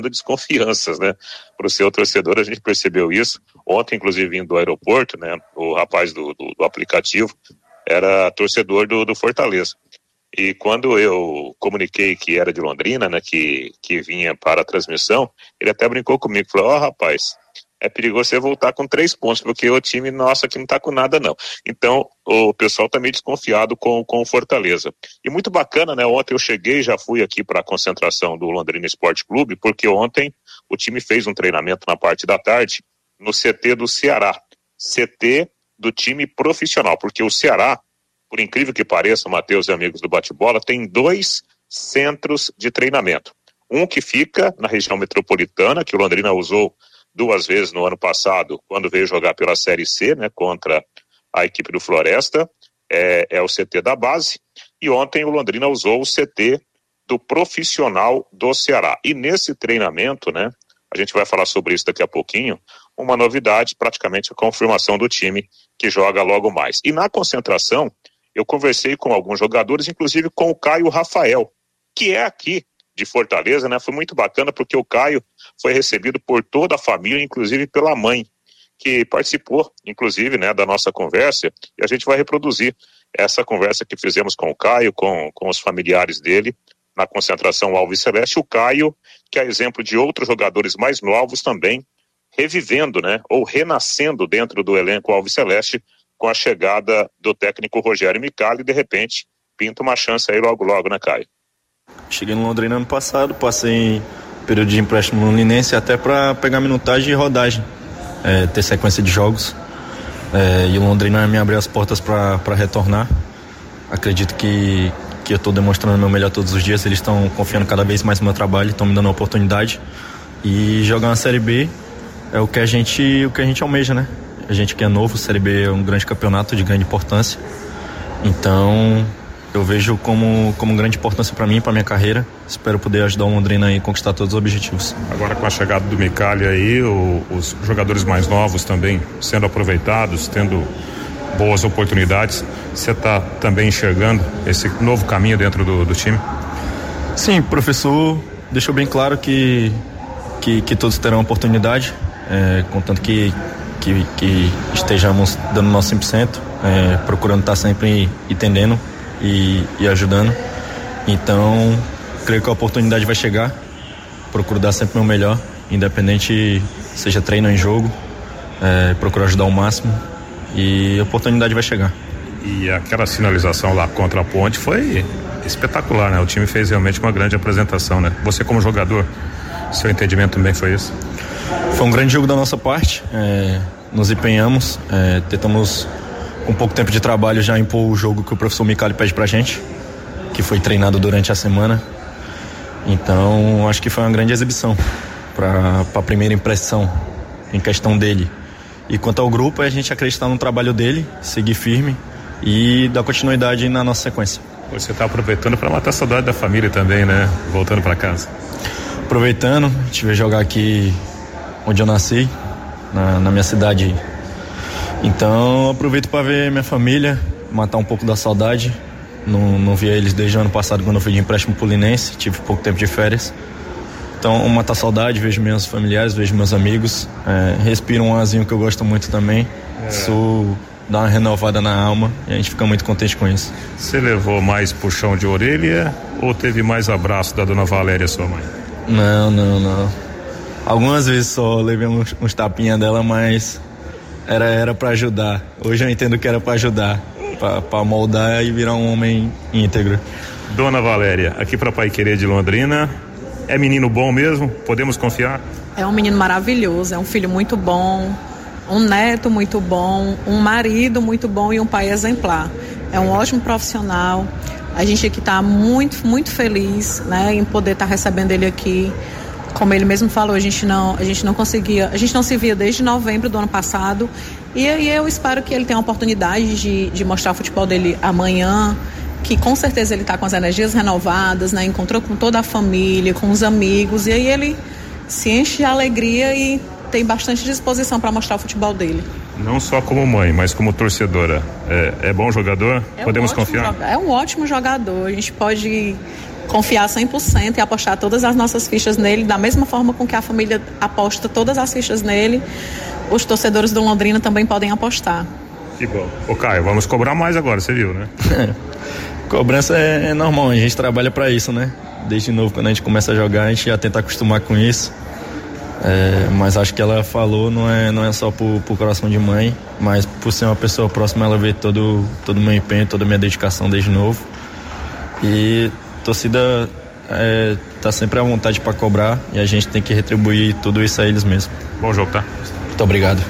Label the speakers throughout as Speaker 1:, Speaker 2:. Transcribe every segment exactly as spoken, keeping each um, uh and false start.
Speaker 1: desconfianças, né, para o seu torcedor. A gente percebeu isso ontem, inclusive vindo do aeroporto, né, o rapaz do, do, do aplicativo era torcedor do, do Fortaleza, e quando eu comuniquei que era de Londrina, né, que, que vinha para a transmissão, ele até brincou comigo, falou, ó, oh, rapaz, é perigoso você voltar com três pontos, porque o time nosso aqui não tá com nada, não. Então, o pessoal tá meio desconfiado com, com o Fortaleza. E muito bacana, né? Ontem eu cheguei, já fui aqui para a concentração do Londrina Esporte Clube, porque ontem o time fez um treinamento na parte da tarde no C T do Ceará. C T do time profissional, porque o Ceará, por incrível que pareça, Matheus e amigos do Bate-Bola, tem dois centros de treinamento. Um que fica na região metropolitana, que o Londrina usou duas vezes no ano passado, quando veio jogar pela Série C, né, contra a equipe do Floresta, é, é o C T da base, e ontem o Londrina usou o C T do profissional do Ceará. E nesse treinamento, né, a gente vai falar sobre isso daqui a pouquinho, uma novidade, praticamente a confirmação do time que joga logo mais. E na concentração, eu conversei com alguns jogadores, inclusive com o Caio Rafael, que é aqui de Fortaleza, né? Foi muito bacana porque o Caio foi recebido por toda a família, inclusive pela mãe, que participou, inclusive, né, da nossa conversa, e a gente vai reproduzir essa conversa que fizemos com o Caio, com, com os familiares dele, na concentração Alves Celeste. O Caio, que é exemplo de outros jogadores mais novos também, revivendo, né, ou renascendo dentro do elenco Alves Celeste, com a chegada do técnico Rogério Micali, e de repente pinta uma chance aí logo logo, né, Caio?
Speaker 2: Cheguei no Londrina ano passado, passei período de empréstimo no Londrinense até para pegar minutagem e rodagem, é, ter sequência de jogos, é, e o Londrina me abriu as portas para retornar. Acredito que, que eu estou demonstrando o meu melhor todos os dias, eles estão confiando cada vez mais no meu trabalho, estão me dando a oportunidade, e jogar uma Série B é o que a gente, o que a gente almeja, né? A gente que é novo, Série B é um grande campeonato de grande importância, então eu vejo como, como grande importância para mim, para minha carreira. Espero poder ajudar o Londrina a conquistar todos os objetivos.
Speaker 3: Agora, com a chegada do Micali aí, o, os jogadores mais novos também sendo aproveitados, tendo boas oportunidades, você está também enxergando esse novo caminho dentro do, do time?
Speaker 2: Sim, o professor deixou bem claro que, que, que todos terão oportunidade, é, contanto que, que, que estejamos dando o nosso cem por cento, é, procurando estar sempre entendendo E, e ajudando. Então creio que a oportunidade vai chegar. Procuro dar sempre o meu melhor, independente seja treino ou em jogo, é, procuro ajudar ao máximo e a oportunidade vai chegar.
Speaker 3: E aquela sinalização lá contra a Ponte foi espetacular, né? O time fez realmente uma grande apresentação, né? Você como jogador, seu entendimento também foi isso?
Speaker 2: Foi um grande jogo da nossa parte, é, nos empenhamos, é, tentamos com pouco tempo de trabalho já impor o jogo que o professor Micali pede pra gente, que foi treinado durante a semana. Então acho que foi uma grande exibição para a primeira impressão em questão dele. E quanto ao grupo, é a gente acreditar no trabalho dele, seguir firme e dar continuidade na nossa sequência.
Speaker 3: Você está aproveitando para matar a saudade da família também, né? Voltando para casa.
Speaker 2: Aproveitando, a gente veio jogar aqui onde eu nasci, na, na minha cidade. Então aproveito para ver minha família, matar um pouco da saudade. Não, não via eles desde o ano passado, quando eu fui de empréstimo pro Linense, tive pouco tempo de férias. Então matar a saudade, vejo meus familiares, vejo meus amigos, é, respiro um arzinho que eu gosto muito também. É. Isso dá uma renovada na alma e a gente fica muito contente com isso.
Speaker 3: Você levou mais puxão de orelha ou teve mais abraço da dona Valéria, sua mãe?
Speaker 2: Não, não, não. Algumas vezes só levei uns, uns tapinhas dela, mas Era, era pra ajudar. Hoje eu entendo que era pra ajudar, pra, pra moldar e virar um homem íntegro.
Speaker 3: Dona Valéria, aqui pra Paiquerê de Londrina, é menino bom mesmo? Podemos confiar?
Speaker 4: É um menino maravilhoso, é um filho muito bom, um neto muito bom, um marido muito bom e um pai exemplar. É um ótimo profissional. A gente aqui tá muito, muito feliz, né, em poder estar tá recebendo ele aqui. Como ele mesmo falou, a gente não, a gente não conseguia, a gente não se via desde novembro do ano passado, e aí eu espero que ele tenha a oportunidade de, de mostrar o futebol dele amanhã, que com certeza ele está com as energias renovadas, né? Encontrou com toda a família, com os amigos, e aí ele se enche de alegria e tem bastante disposição para mostrar o futebol dele.
Speaker 3: Não só como mãe, mas como torcedora. É, é bom jogador?
Speaker 4: É
Speaker 3: Podemos
Speaker 4: um
Speaker 3: confiar?
Speaker 4: É um ótimo jogador. A gente pode confiar cem por cento e apostar todas as nossas fichas nele, da mesma forma com que a família aposta todas as fichas nele, os torcedores do Londrina também podem apostar.
Speaker 3: Que bom. Ô Caio, vamos cobrar mais agora, você viu, né?
Speaker 2: Cobrança é, é normal, a gente trabalha pra isso, né? Desde novo, quando a gente começa a jogar, a gente já tenta acostumar com isso. É, mas acho que ela falou, não é, não é só por, por coração de mãe, mas por ser uma pessoa próxima, ela vê todo todo o meu empenho, toda a minha dedicação desde novo. E a torcida é, tá sempre à vontade para cobrar e a gente tem que retribuir tudo isso a eles mesmos.
Speaker 3: Bom jogo, tá?
Speaker 2: Muito obrigado.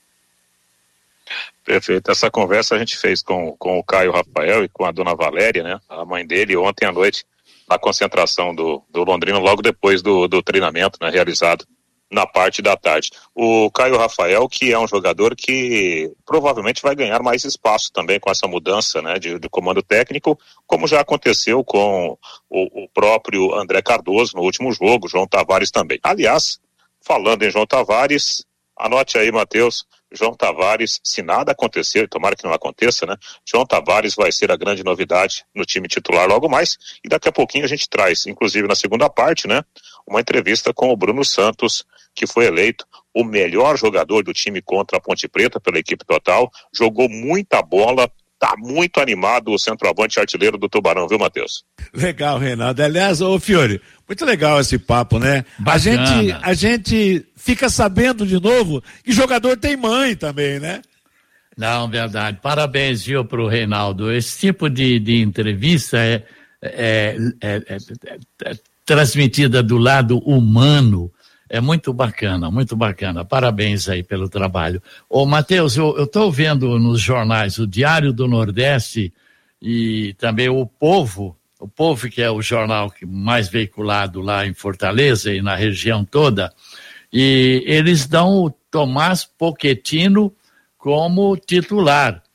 Speaker 1: Perfeito. Essa conversa a gente fez com, com o Caio Rafael e com a dona Valéria, né? A mãe dele, ontem à noite, na concentração do, do Londrina, logo depois do, do treinamento, né? Realizado na parte da tarde. O Caio Rafael, que é um jogador que provavelmente vai ganhar mais espaço também com essa mudança, né, de, de comando técnico, como já aconteceu com o, o próprio André Cardoso no último jogo, João Tavares também. Aliás, falando em João Tavares, anote aí, Matheus, João Tavares, se nada acontecer, tomara que não aconteça, né? João Tavares vai ser a grande novidade no time titular logo mais, e daqui a pouquinho a gente traz, inclusive na segunda parte, né, uma entrevista com o Bruno Santos, que foi eleito o melhor jogador do time contra a Ponte Preta pela equipe total, jogou muita bola, tá muito animado o centroavante artilheiro do Tubarão, viu, Matheus?
Speaker 5: Legal, Reinaldo. Aliás, ô Fiore, muito legal esse papo, né? A gente, a gente fica sabendo de novo que jogador tem mãe também, né?
Speaker 6: Não, verdade. Parabéns, viu, pro Reinaldo. Esse tipo de, de entrevista é, é, é, é, é, é transmitida do lado humano. É muito bacana, muito bacana. Parabéns aí pelo trabalho. Ô, Matheus, eu, eu tô vendo nos jornais o Diário do Nordeste e também o Povo, o Povo que é o jornal que mais veiculado lá em Fortaleza e na região toda, e eles dão o Tomás Pochettino como titular.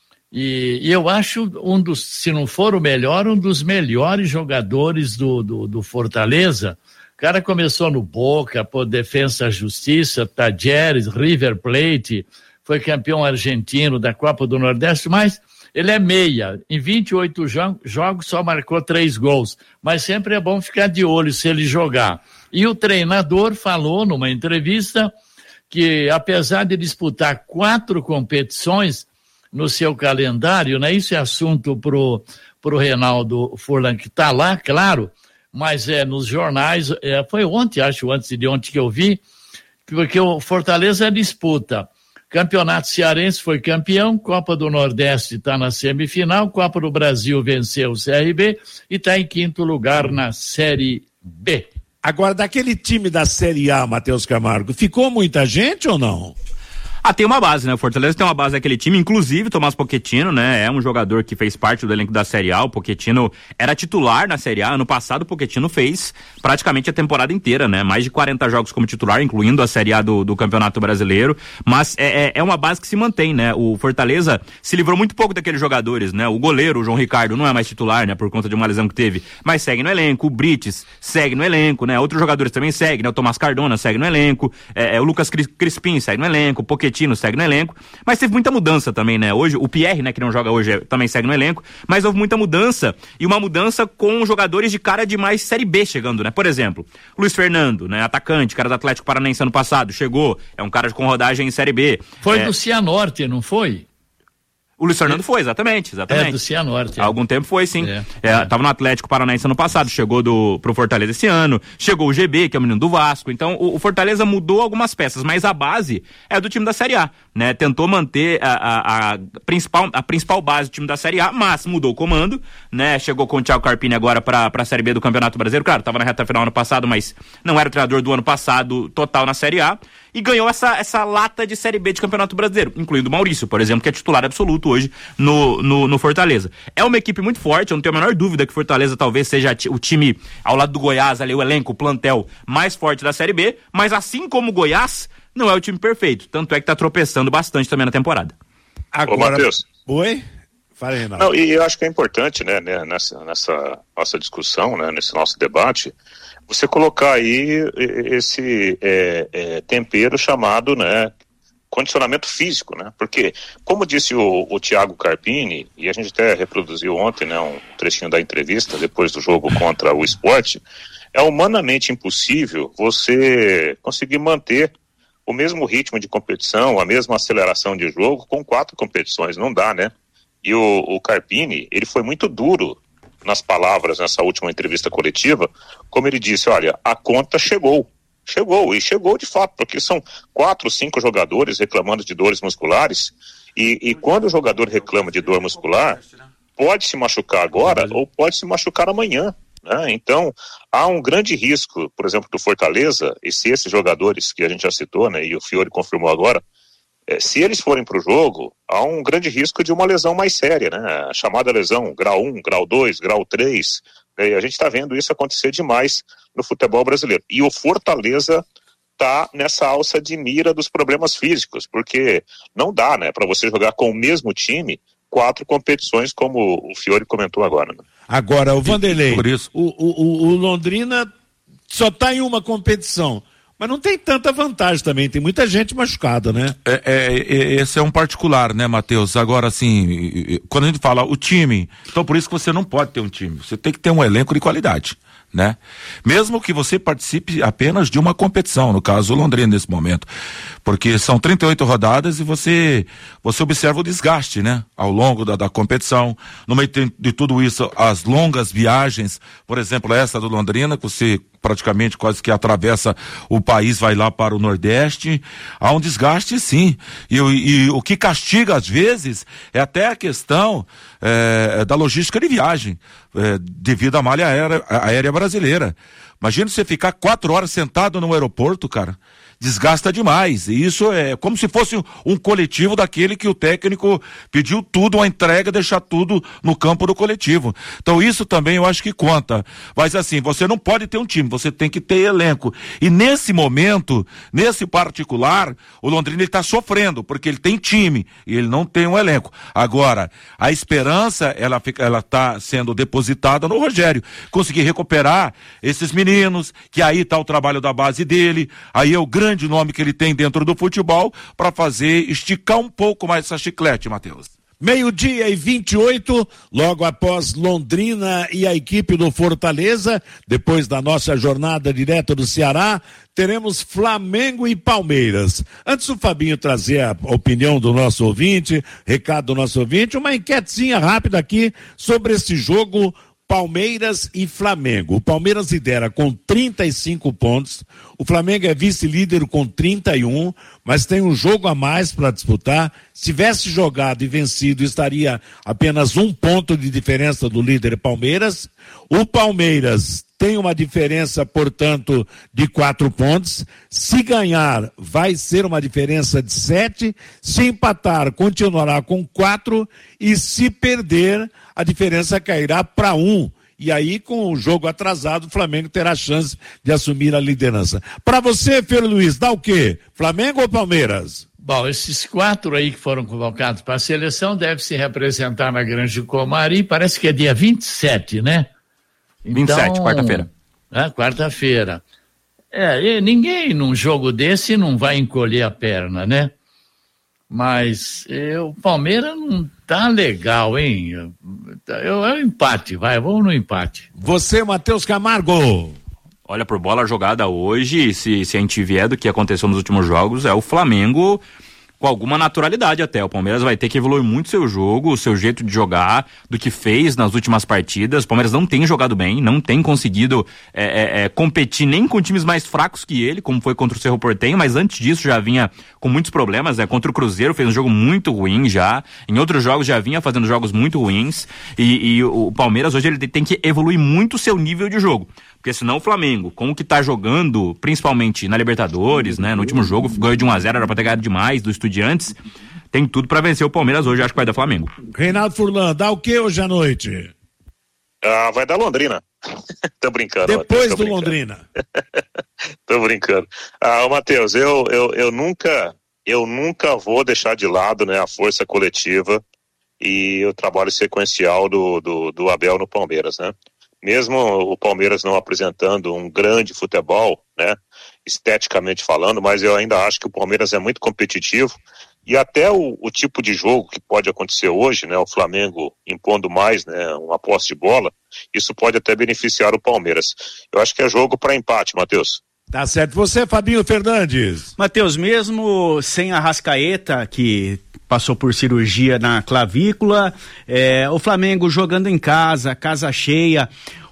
Speaker 6: E, e eu acho um dos, se não for o melhor, um dos melhores jogadores do, do, do Fortaleza. O cara começou no Boca, por Defensa Justiça, Tajeres, River Plate, foi campeão argentino da Copa do Nordeste, mas ele é meia. Em vinte e oito jo- jogos só marcou três gols, mas sempre é bom ficar de olho se ele jogar. E o treinador falou numa entrevista que, apesar de disputar quatro competições no seu calendário, né, isso é assunto pro, pro Reinaldo Furlan, que está lá, claro, mas é nos jornais, é, foi ontem, acho, antes de ontem que eu vi, porque o Fortaleza disputa Campeonato Cearense, foi campeão, Copa do Nordeste está na semifinal, Copa do Brasil venceu o C R B e está em quinto lugar na Série B.
Speaker 5: Agora, daquele time da Série A, Matheus Camargo, ficou muita gente ou não?
Speaker 7: Ah, tem uma base, né? O Fortaleza tem uma base daquele time, inclusive Tomás Pochettino, né? É um jogador que fez parte do elenco da Série A. O Pochettino era titular na Série A. Ano passado o Pochettino fez praticamente a temporada inteira, né? Mais de quarenta jogos como titular, incluindo a Série A do, do Campeonato Brasileiro. Mas é, é, é uma base que se mantém, né? O Fortaleza se livrou muito pouco daqueles jogadores, né? O goleiro, o João Ricardo, não é mais titular, né? Por conta de uma lesão que teve, mas segue no elenco. O Brites segue no elenco, né? Outros jogadores também seguem, né? O Tomás Cardona segue no elenco. É, é, o Lucas Crispim segue no elenco. O Pochettino segue no elenco, mas teve muita mudança também, né? Hoje, o Pierre, né, que não joga hoje, também segue no elenco, mas houve muita mudança, e uma mudança com jogadores de cara de mais Série B chegando, né? Por exemplo, Luiz Fernando, né, atacante, cara do Atlético Paranaense ano passado, chegou, é um cara com rodagem em Série B.
Speaker 6: Foi
Speaker 7: é...
Speaker 6: do Cianorte, não foi?
Speaker 7: O Luiz Fernando foi, exatamente, exatamente.
Speaker 6: É, do Cianorte.
Speaker 7: Há algum tempo foi, sim.
Speaker 6: É,
Speaker 7: é, é. Tava no Atlético Paranaense ano passado, chegou do, pro Fortaleza esse ano, chegou o G B, que é o menino do Vasco, então o, o Fortaleza mudou algumas peças, mas a base é do time da Série A, né? Tentou manter a, a, a, principal, a principal base do time da Série A, mas mudou o comando, né? Chegou com o Thiago Carpini agora pra, pra Série B do Campeonato Brasileiro, claro, tava na reta final ano passado, mas não era o treinador do ano passado total na Série A, e ganhou essa, essa lata de Série B de Campeonato Brasileiro, incluindo o Maurício, por exemplo, que é titular absoluto hoje no, no, no Fortaleza. É uma equipe muito forte, eu não tenho a menor dúvida que Fortaleza talvez seja o time, ao lado do Goiás, ali, o elenco, o plantel mais forte da Série B, mas assim como o Goiás, não é o time perfeito, tanto é que tá tropeçando bastante também na temporada.
Speaker 1: Agora... Ô, Matheus.
Speaker 5: Oi? Fala aí, Renato.
Speaker 1: Não, e eu acho que é importante, né, nessa, nessa nossa discussão, né, nesse nosso debate, você colocar aí esse é, é, tempero chamado, né, condicionamento físico, né? Porque, como disse o, o Thiago Carpini, e a gente até reproduziu ontem, né, um trechinho da entrevista depois do jogo contra o Sport, é humanamente impossível você conseguir manter o mesmo ritmo de competição, a mesma aceleração de jogo com quatro competições, não dá, né? E o, o Carpini, ele foi muito duro nas palavras nessa última entrevista coletiva, como ele disse, olha, a conta chegou. Chegou, e chegou de fato, porque são quatro, cinco jogadores reclamando de dores musculares, e, e quando o jogador reclama de dor muscular, pode se machucar agora ou pode se machucar amanhã, né? Então, há um grande risco, por exemplo, do Fortaleza, e se esses jogadores que a gente já citou, né, e o Fiore confirmou agora, é, se eles forem para o jogo, há um grande risco de uma lesão mais séria, né? A chamada lesão grau um, grau dois, grau três, né? E a gente está vendo isso acontecer demais no futebol brasileiro. E o Fortaleza está nessa alça de mira dos problemas físicos, porque não dá, né, para você jogar com o mesmo time quatro competições, como o Fiore comentou agora. Né?
Speaker 5: Agora, o Vanderlei,
Speaker 8: por isso.
Speaker 5: O, o, o Londrina só está em uma competição, mas não tem tanta vantagem também, tem muita gente machucada, né?
Speaker 8: É, é, é, esse é um particular, né, Matheus? Agora, assim, quando a gente fala o time, então por isso que você não pode ter um time, você tem que ter um elenco de qualidade, né? Mesmo que você participe apenas de uma competição, no caso o Londrina nesse momento, porque são trinta e oito rodadas e você você observa o desgaste, né? Ao longo da, da competição, no meio de, de tudo isso, as longas viagens, por exemplo, essa do Londrina, que você praticamente quase que atravessa o país, vai lá para o Nordeste, há um desgaste sim, e, e, e o que castiga às vezes é até a questão é, da logística de viagem, é, devido à malha aérea, aérea brasileira. Imagina você ficar quatro horas sentado no aeroporto, cara, desgasta demais, e isso é como se fosse um, um coletivo daquele que o técnico pediu tudo, uma entrega, deixar tudo no campo do coletivo. Então isso também eu acho que conta, mas assim, você não pode ter um time, você tem que ter elenco, e nesse momento, nesse particular, o Londrina está sofrendo, porque ele tem time, e ele não tem um elenco. Agora, a esperança, ela fica, ela está sendo depositada no Rogério, conseguir recuperar esses meninos, que aí está o trabalho da base dele, aí é o grande grande nome que ele tem dentro do futebol para fazer, esticar um pouco mais essa chiclete, Matheus.
Speaker 5: Meio-dia e vinte e oito, logo após Londrina e a equipe do Fortaleza, depois da nossa jornada direto do Ceará, teremos Flamengo e Palmeiras. Antes do Fabinho trazer a opinião do nosso ouvinte, recado do nosso ouvinte, uma enquetezinha rápida aqui sobre esse jogo Palmeiras e Flamengo. O Palmeiras lidera com trinta e cinco pontos, o Flamengo é vice-líder com trinta e um, mas tem um jogo a mais para disputar. Se tivesse jogado e vencido, estaria apenas um ponto de diferença do líder Palmeiras. O Palmeiras tem uma diferença, portanto, de quatro pontos. Se ganhar, vai ser uma diferença de sete. Se empatar, continuará com quatro. E se perder, a diferença cairá para um. E aí, com o jogo atrasado, o Flamengo terá chance de assumir a liderança. Para você, Fiore Luiz, dá o quê? Flamengo ou Palmeiras?
Speaker 6: Bom, esses quatro aí que foram convocados para a seleção devem se representar na Grande Comari. Parece que é dia vinte e sete, né? Então,
Speaker 7: vinte e sete, quarta-feira.
Speaker 6: É, quarta-feira. É, ninguém num jogo desse não vai encolher a perna, né? Mas é, o Palmeiras não tá legal, hein? Eu, é um empate, vai, vamos no empate.
Speaker 5: Você, Matheus Camargo.
Speaker 7: Olha, por bola jogada hoje, se, se a gente vier do que aconteceu nos últimos jogos, é o Flamengo com alguma naturalidade até. O Palmeiras vai ter que evoluir muito seu jogo, o seu jeito de jogar, do que fez nas últimas partidas. O Palmeiras não tem jogado bem, não tem conseguido é, é, é, competir nem com times mais fracos que ele, como foi contra o Cerro Porteño, mas antes disso já vinha com muitos problemas, né? Contra o Cruzeiro fez um jogo muito ruim já, em outros jogos já vinha fazendo jogos muito ruins, e, e o Palmeiras hoje ele tem que evoluir muito o seu nível de jogo. Porque senão o Flamengo, com o que tá jogando, principalmente na Libertadores, né? No último jogo, ganhou de um a zero, era pra ter ganhado demais do Estudiantes. Tem tudo pra vencer o Palmeiras hoje, acho que vai dar Flamengo.
Speaker 5: Reinaldo Furlan, dá o que hoje à noite?
Speaker 1: Ah, vai dar Londrina. Tô brincando.
Speaker 5: Depois
Speaker 1: Mateus, tô
Speaker 5: do
Speaker 1: brincando.
Speaker 5: Londrina.
Speaker 1: Tô brincando. Ah, Matheus, eu, eu, eu nunca, eu nunca vou deixar de lado, né, a força coletiva e o trabalho sequencial do, do, do Abel no Palmeiras, né? Mesmo o Palmeiras não apresentando um grande futebol, né? esteticamente falando, mas eu ainda acho que o Palmeiras é muito competitivo e até o, o tipo de jogo que pode acontecer hoje, né, o Flamengo impondo mais, né, uma posse de bola, isso pode até beneficiar o Palmeiras. Eu acho que é jogo para empate, Matheus.
Speaker 5: Tá certo. Você, Fabinho Fernandes.
Speaker 9: Matheus, mesmo sem a Arrascaeta, que passou por cirurgia na clavícula, é, o Flamengo jogando em casa, casa cheia,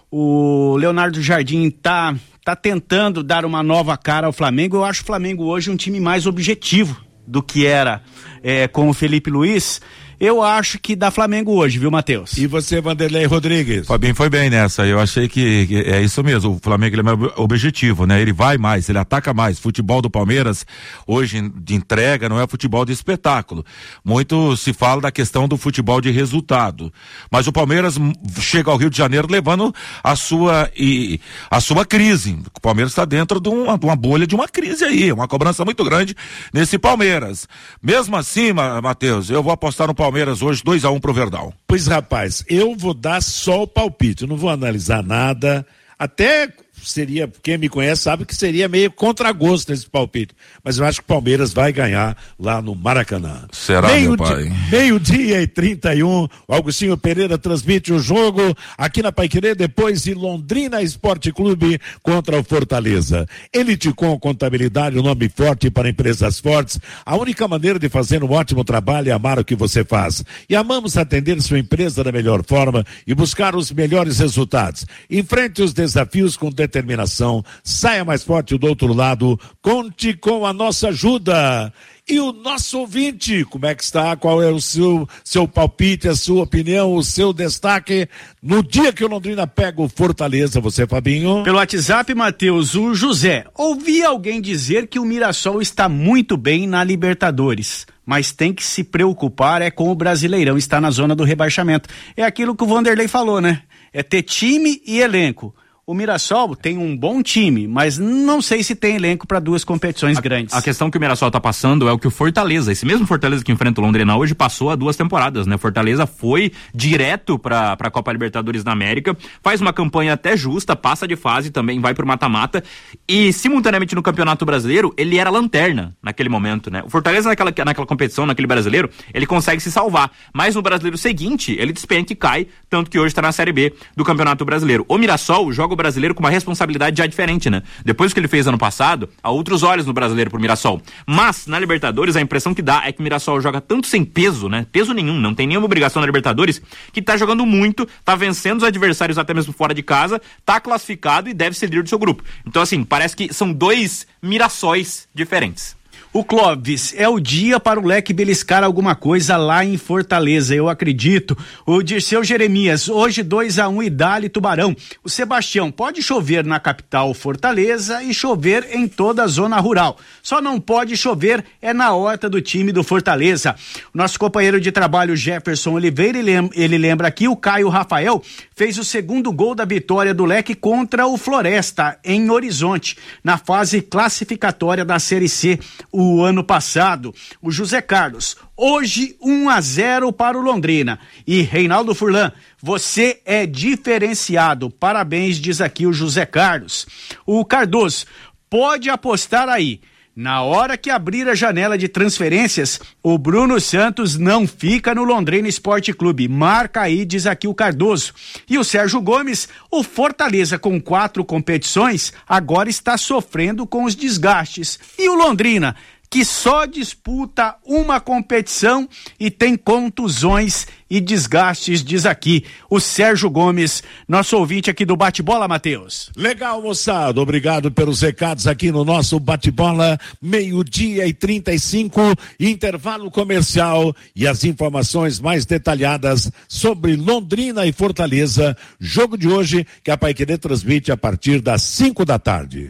Speaker 9: o Leonardo Jardim tá, tá tentando dar uma nova cara ao Flamengo. Eu acho o Flamengo hoje um time mais objetivo do que era é, com o Felipe Luiz. Eu acho que dá Flamengo hoje, viu, Matheus?
Speaker 5: E você, Vanderlei Rodrigues?
Speaker 8: Fabinho foi bem nessa, eu achei que, que é isso mesmo, o Flamengo ele é mais objetivo, né? Ele vai mais, ele ataca mais. Futebol do Palmeiras, hoje de entrega, não é futebol de espetáculo. Muito se fala da questão do futebol de resultado. Mas o Palmeiras chega ao Rio de Janeiro levando a sua, e, a sua crise. O Palmeiras está dentro de uma, de uma bolha de uma crise aí, uma cobrança muito grande nesse Palmeiras. Mesmo assim, Matheus, eu vou apostar no Palmeiras Palmeiras hoje, dois a um pro Verdão.
Speaker 5: Pois, rapaz, eu vou dar só o palpite, eu não vou analisar nada, até seria, quem me conhece sabe que seria meio contragosto esse palpite, mas eu acho que o Palmeiras vai ganhar lá no Maracanã.
Speaker 8: Será, meio meu pai?
Speaker 5: Meio-dia e trinta e um, o Augustinho Pereira transmite o jogo aqui na Paiquerê, depois de Londrina Esporte Clube contra o Fortaleza. Eliticom Contabilidade, o nome forte para empresas fortes. A única maneira de fazer um ótimo trabalho é amar o que você faz. E amamos atender sua empresa da melhor forma e buscar os melhores resultados. Enfrente os desafios com determinação. Determinação, saia mais forte do outro lado, conte com a nossa ajuda. E o nosso ouvinte, como é que está? Qual é o seu, seu palpite, a sua opinião, o seu destaque no dia que o Londrina pega o Fortaleza? Você, Fabinho?
Speaker 9: Pelo WhatsApp, Matheus, o José. Ouvi alguém dizer que o Mirassol está muito bem na Libertadores, mas tem que se preocupar é com o Brasileirão, está na zona do rebaixamento. É aquilo que o Vanderlei falou, né? É ter time e elenco. O Mirassol tem um bom time, mas não sei se tem elenco para duas competições
Speaker 7: a,
Speaker 9: grandes.
Speaker 7: A questão que o Mirassol tá passando é o que o Fortaleza, esse mesmo Fortaleza que enfrenta o Londrina hoje, passou há duas temporadas, né? Fortaleza foi direto para a Copa Libertadores da América, faz uma campanha até justa, passa de fase, também vai pro mata-mata e simultaneamente no Campeonato Brasileiro ele era lanterna naquele momento, né? O Fortaleza naquela, naquela competição, naquele brasileiro, ele consegue se salvar, mas no brasileiro seguinte ele despenca e cai, tanto que hoje está na Série B do Campeonato Brasileiro. O Mirassol joga brasileiro com uma responsabilidade já diferente, né? Depois do que ele fez ano passado, há outros olhos no brasileiro pro Mirassol. Mas, na Libertadores, a impressão que dá é que o Mirassol joga tanto sem peso, né? Peso nenhum, não tem nenhuma obrigação na Libertadores, que tá jogando muito, tá vencendo os adversários até mesmo fora de casa, tá classificado e deve ser líder do seu grupo. Então, assim, parece que são dois Mirassóis diferentes.
Speaker 9: O Clóvis, é o dia para o Leque beliscar alguma coisa lá em Fortaleza, eu acredito. O Dirceu Jeremias, hoje dois a um e dá-lhe Tubarão. O Sebastião, pode chover na capital Fortaleza e chover em toda a zona rural. Só não pode chover é na horta do time do Fortaleza. O nosso companheiro de trabalho Jefferson Oliveira, ele lembra aqui, o Caio Rafael fez o segundo gol da vitória do Leque contra o Floresta, em Horizonte, na fase classificatória da Série C, o ano passado. O José Carlos, hoje um a zero para o Londrina. E Reinaldo Furlan, você é diferenciado, parabéns, diz aqui o José Carlos. O Cardoso, pode apostar aí, na hora que abrir a janela de transferências, o Bruno Santos não fica no Londrina Esporte Clube. Marca aí, diz aqui o Cardoso. E o Sérgio Gomes, o Fortaleza com quatro competições, agora está sofrendo com os desgastes. E o Londrina, que só disputa uma competição e tem contusões e desgastes, diz aqui o Sérgio Gomes, nosso ouvinte aqui do Bate-Bola, Matheus.
Speaker 5: Legal, moçada, obrigado pelos recados aqui no nosso Bate-Bola, meio-dia e trinta e cinco, intervalo comercial e as informações mais detalhadas sobre Londrina e Fortaleza, jogo de hoje que a Paiquerê transmite a partir das cinco da tarde.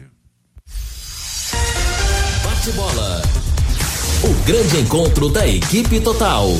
Speaker 10: Bola. O grande encontro da equipe total.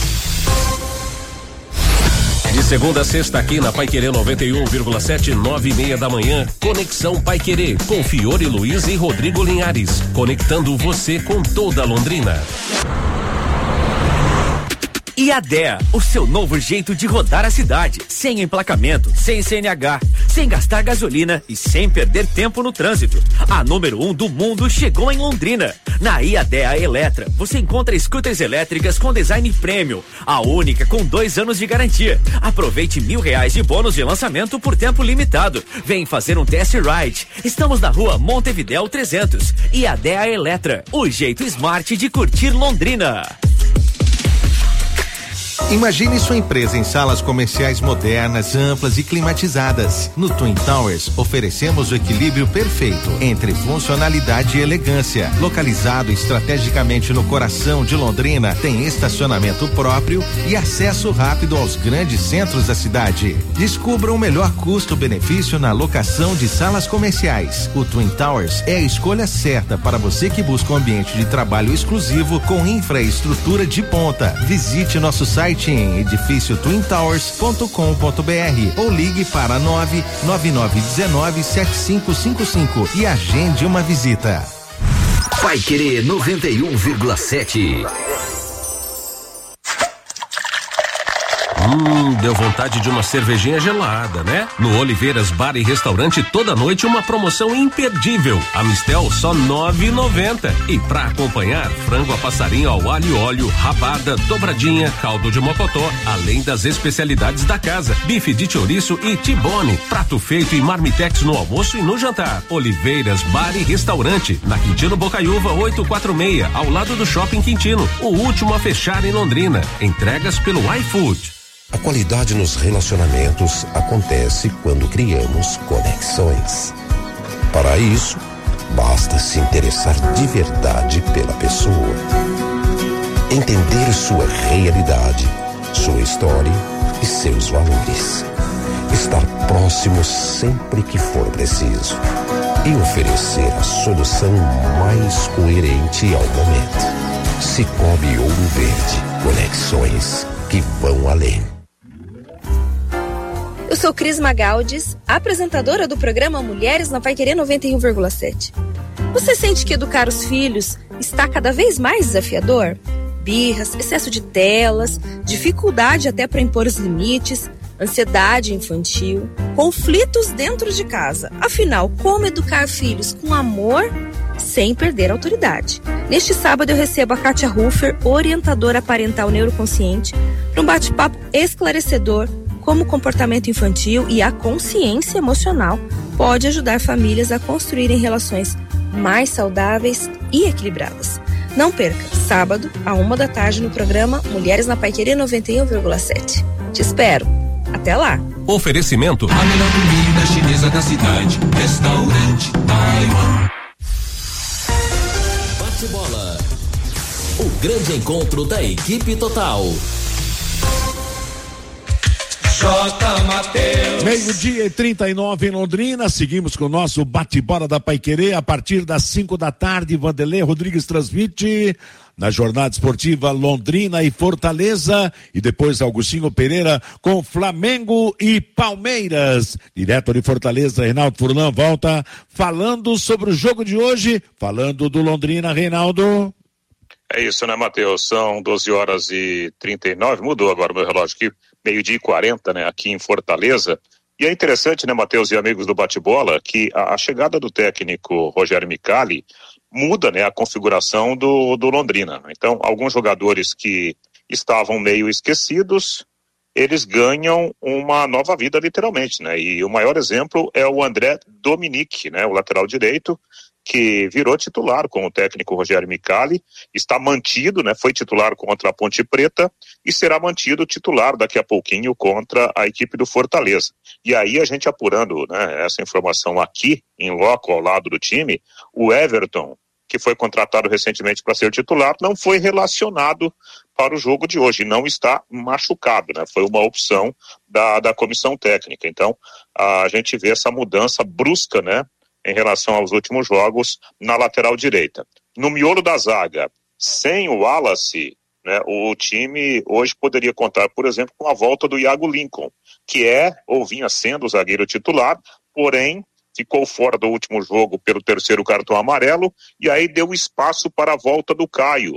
Speaker 10: De segunda a sexta aqui na Paiquerê noventa e um vírgula sete, nove e meia da manhã, Conexão Paiquerê, com Fiore Luiz e Rodrigo Linhares, conectando você com toda a Londrina.
Speaker 11: I A D E A, o seu novo jeito de rodar a cidade, sem emplacamento, sem C N H, sem gastar gasolina e sem perder tempo no trânsito. A número um do mundo chegou em Londrina. Na I A D E A Eletra, você encontra scooters elétricas com design premium, a única com dois anos de garantia. Aproveite mil reais de bônus de lançamento por tempo limitado. Vem fazer um test ride. Estamos na rua Montevidéu trezentos. I A D E A Eletra, o jeito smart de curtir Londrina.
Speaker 12: Imagine sua empresa em salas comerciais modernas, amplas e climatizadas. No Twin Towers, oferecemos o equilíbrio perfeito entre funcionalidade e elegância. Localizado estrategicamente no coração de Londrina, tem estacionamento próprio e acesso rápido aos grandes centros da cidade. Descubra o melhor custo-benefício na locação de salas comerciais. O Twin Towers é a escolha certa para você que busca um ambiente de trabalho exclusivo com infraestrutura de ponta. Visite nosso site em edifício twin towers ponto com ponto br ou ligue para nove nove nove um nove sete cinco cinco cinco e agende uma visita.
Speaker 10: Paiquerê noventa e um vírgula sete. Hum, deu vontade de uma cervejinha gelada, né? No Oliveiras Bar e Restaurante toda noite uma promoção imperdível. A Mistel só nove e noventa. E pra acompanhar, frango a passarinho ao alho e óleo, rabada, dobradinha, caldo de mocotó, além das especialidades da casa, bife de chouriço e tibone, prato feito e marmitex no almoço e no jantar. Oliveiras Bar e Restaurante, na Quintino Bocaiúva oitocentos e quarenta e seis, ao lado do Shopping Quintino, o último a fechar em Londrina. Entregas pelo iFood.
Speaker 13: A qualidade nos relacionamentos acontece quando criamos conexões. Para isso, basta se interessar de verdade pela pessoa. Entender sua realidade, sua história e seus valores. Estar próximo sempre que for preciso. E oferecer a solução mais coerente ao momento. Cicobi Ouro Verde. Conexões que vão além.
Speaker 14: Eu sou Cris Magaldes, apresentadora do programa Mulheres na Paiquerê noventa e um vírgula sete. Você sente que educar os filhos está cada vez mais desafiador? Birras, excesso de telas, dificuldade até para impor os limites, ansiedade infantil, conflitos dentro de casa. Afinal, como educar filhos com amor sem perder a autoridade? Neste sábado eu recebo a Kátia Ruffer, orientadora parental neuroconsciente, para um bate-papo esclarecedor como o comportamento infantil e a consciência emocional pode ajudar famílias a construírem relações mais saudáveis e equilibradas. Não perca, sábado, à uma da tarde, no programa Mulheres na Paiquerê noventa e um vírgula sete. Te espero. Até lá.
Speaker 10: Oferecimento.
Speaker 15: A melhor comida chinesa da cidade. Restaurante Taiwan.
Speaker 10: Bate-bola. O grande encontro da equipe total.
Speaker 5: J. Mateus. Meio-dia e trinta e nove em Londrina. Seguimos com o nosso bate-bola da Paiquerê a partir das cinco da tarde. Vanderlei Rodrigues transmite na jornada esportiva Londrina e Fortaleza. E depois Augustinho Pereira com Flamengo e Palmeiras. Direto de Fortaleza, Reinaldo Furlan volta falando sobre o jogo de hoje. Falando do Londrina, Reinaldo.
Speaker 1: É isso, né, Matheus? São doze horas e trinta e nove. Mudou agora o meu relógio aqui. Meio-dia e quarenta, né, aqui em Fortaleza. E é interessante, né, Matheus e amigos do bate-bola, que a, a chegada do técnico Rogério Micali muda, né, a configuração do, do Londrina. Então, alguns jogadores que estavam meio esquecidos, eles ganham uma nova vida, literalmente, né? E o maior exemplo é o André Dominique, né, o lateral direito, que virou titular com o técnico Rogério Micali, está mantido, né, foi titular contra a Ponte Preta e será mantido titular daqui a pouquinho contra a equipe do Fortaleza. E aí a gente apurando, né, essa informação aqui, em loco, ao lado do time, o Everton, que foi contratado recentemente para ser titular, não foi relacionado para o jogo de hoje, não está machucado, né, foi uma opção da, da comissão técnica. Então, a gente vê essa mudança brusca, né, em relação aos últimos jogos na lateral direita. No miolo da zaga, sem o Wallace, né, o time hoje poderia contar, por exemplo, com a volta do Iago Lincoln, que é ou vinha sendo o zagueiro titular, porém ficou fora do último jogo pelo terceiro cartão amarelo e aí deu espaço para a volta do Caio,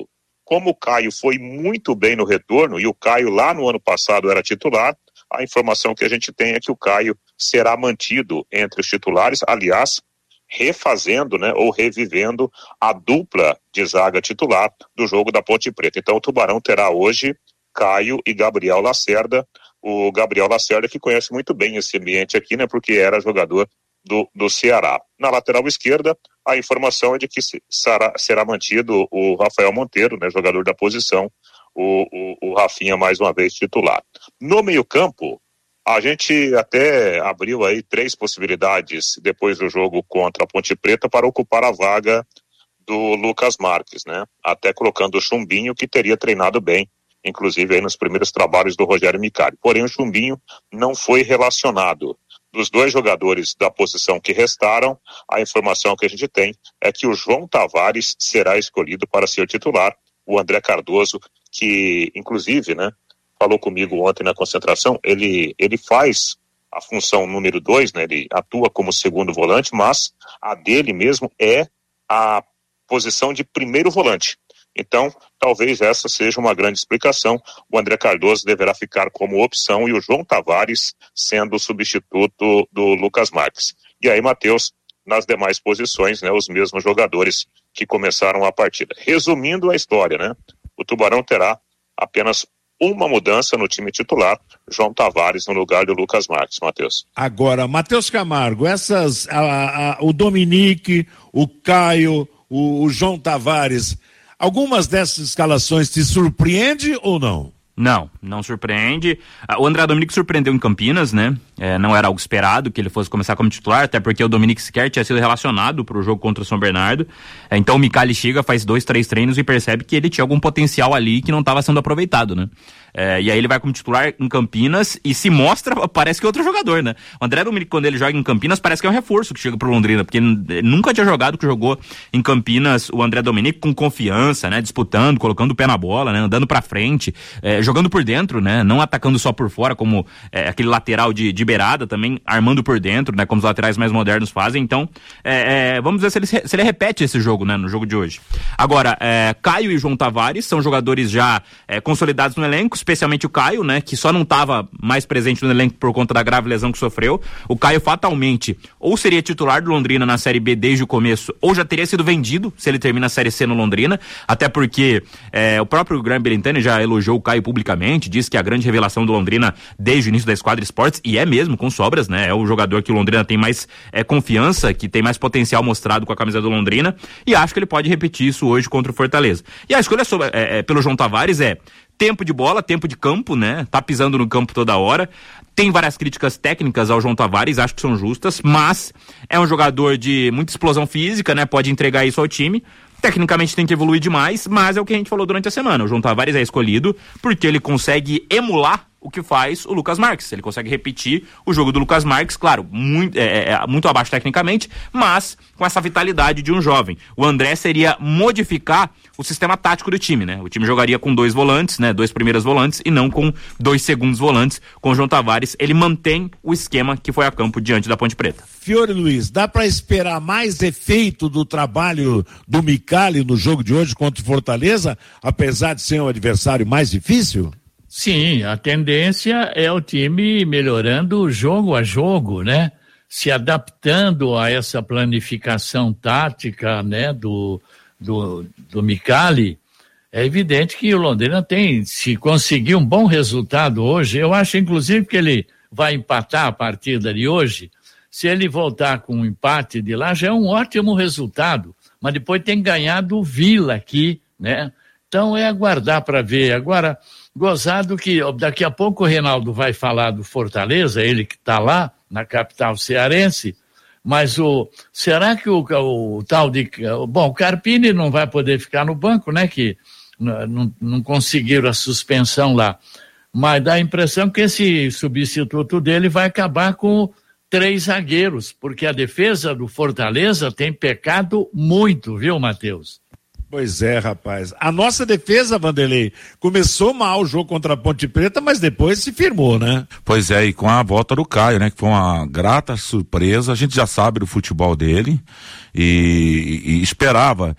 Speaker 1: como o Caio foi muito bem no retorno, e o Caio lá no ano passado era titular, a informação que a gente tem é que o Caio será mantido entre os titulares, aliás, refazendo, né, ou revivendo a dupla de zaga titular do jogo da Ponte Preta. Então o Tubarão terá hoje Caio e Gabriel Lacerda, o Gabriel Lacerda que conhece muito bem esse ambiente aqui, né, porque era jogador do, do Ceará. Na lateral esquerda, a informação é de que será, será mantido o Rafael Monteiro, né, jogador da posição, o, o, o Rafinha mais uma vez titular. No meio-campo, a gente até abriu aí três possibilidades depois do jogo contra a Ponte Preta para ocupar a vaga do Lucas Marques, né? Até colocando o Chumbinho, que teria treinado bem, inclusive aí nos primeiros trabalhos do Rogério Micali. Porém, o Chumbinho não foi relacionado. Dos dois jogadores da posição que restaram, a informação que a gente tem é que o João Tavares será escolhido para ser titular. O André Cardoso, que inclusive, né, falou comigo ontem na concentração, ele, ele faz a função número dois, né, ele atua como segundo volante, mas a dele mesmo é a posição de primeiro volante. Então, talvez essa seja uma grande explicação. O André Cardoso deverá ficar como opção e o João Tavares sendo o substituto do Lucas Marques. E aí, Matheus, nas demais posições, né, os mesmos jogadores que começaram a partida. Resumindo a história, né, o Tubarão terá apenas uma mudança no time titular, João Tavares no lugar do Lucas Marques, Matheus.
Speaker 5: Agora, Matheus Camargo, essas, a, a, o Dominique, o Caio, o, o João Tavares, algumas dessas escalações te surpreende ou não?
Speaker 7: Não, não surpreende. O André Dominique surpreendeu em Campinas, né? É, não era algo esperado que ele fosse começar como titular, até porque o Dominique sequer tinha sido relacionado para o jogo contra o São Bernardo. É, então o Micali chega, faz dois, três treinos e percebe que ele tinha algum potencial ali que não estava sendo aproveitado, né? É, e aí ele vai como titular em Campinas e se mostra, parece que é outro jogador, né? O André Dominique, quando ele joga em Campinas, parece que é um reforço que chega pro Londrina, porque ele nunca tinha jogado que jogou em Campinas o André Dominique com confiança, né? Disputando, colocando o pé na bola, né? Andando pra frente, é, jogando por dentro, né? Não atacando só por fora, como é, aquele lateral de, de beirada também, armando por dentro, né? Como os laterais mais modernos fazem. Então, é, é, vamos ver se ele, se ele repete esse jogo, né? No jogo de hoje. Agora, é, Caio e João Tavares são jogadores já é, consolidados no elenco, especialmente o Caio, né, que só não estava mais presente no elenco por conta da grave lesão que sofreu. O Caio fatalmente ou seria titular do Londrina na Série B desde o começo, ou já teria sido vendido se ele termina a Série C no Londrina, até porque é, o próprio Graham Belintani já elogiou o Caio publicamente, disse que é a grande revelação do Londrina desde o início da Esquadra Esportes, e é mesmo, com sobras, né, é o jogador que o Londrina tem mais é, confiança, que tem mais potencial mostrado com a camisa do Londrina, e acho que ele pode repetir isso hoje contra o Fortaleza. E a escolha sobre, é, é, pelo João Tavares é tempo de bola, tempo de campo, né? Tá pisando no campo toda hora. Tem várias críticas técnicas ao João Tavares, acho que são justas, mas é um jogador de muita explosão física, né? Pode entregar isso ao time. Tecnicamente tem que evoluir demais, mas é o que a gente falou durante a semana. O João Tavares é escolhido porque ele consegue emular o que faz o Lucas Marques. Ele consegue repetir o jogo do Lucas Marques, claro, muito, é, é, muito abaixo tecnicamente, mas com essa vitalidade de um jovem. O André seria modificar o sistema tático do time, né? O time jogaria com dois volantes, né? Dois primeiros volantes e não com dois segundos volantes. Com o João Tavares, ele mantém o esquema que foi a campo diante da Ponte Preta.
Speaker 5: Fiore Luiz, dá para esperar mais efeito do trabalho do Micali no jogo de hoje contra o Fortaleza, apesar de ser um adversário mais difícil?
Speaker 6: Sim, a tendência é o time melhorando jogo a jogo, né? Se adaptando a essa planificação tática, né, do, do, do Micali. É evidente que o Londrina tem, se conseguir um bom resultado hoje, eu acho inclusive que ele vai empatar a partida de hoje. Se ele voltar com um empate de lá, já é um ótimo resultado, mas depois tem que ganhar do Vila aqui, né? Então é aguardar para ver. Agora, gozado que daqui a pouco o Reinaldo vai falar do Fortaleza, ele que está lá na capital cearense, mas o, será que o, o tal de, bom, o Carpini não vai poder ficar no banco, né, que não, não conseguiram a suspensão lá, mas dá a impressão que esse substituto dele vai acabar com três zagueiros, porque a defesa do Fortaleza tem pecado muito, viu, Matheus?
Speaker 5: Pois é, rapaz. A nossa defesa, Vanderlei, começou mal o jogo contra a Ponte Preta, mas depois se firmou, né?
Speaker 8: Pois é, e com a volta do Caio, né? Que foi uma grata surpresa. A gente já sabe do futebol dele e, e esperava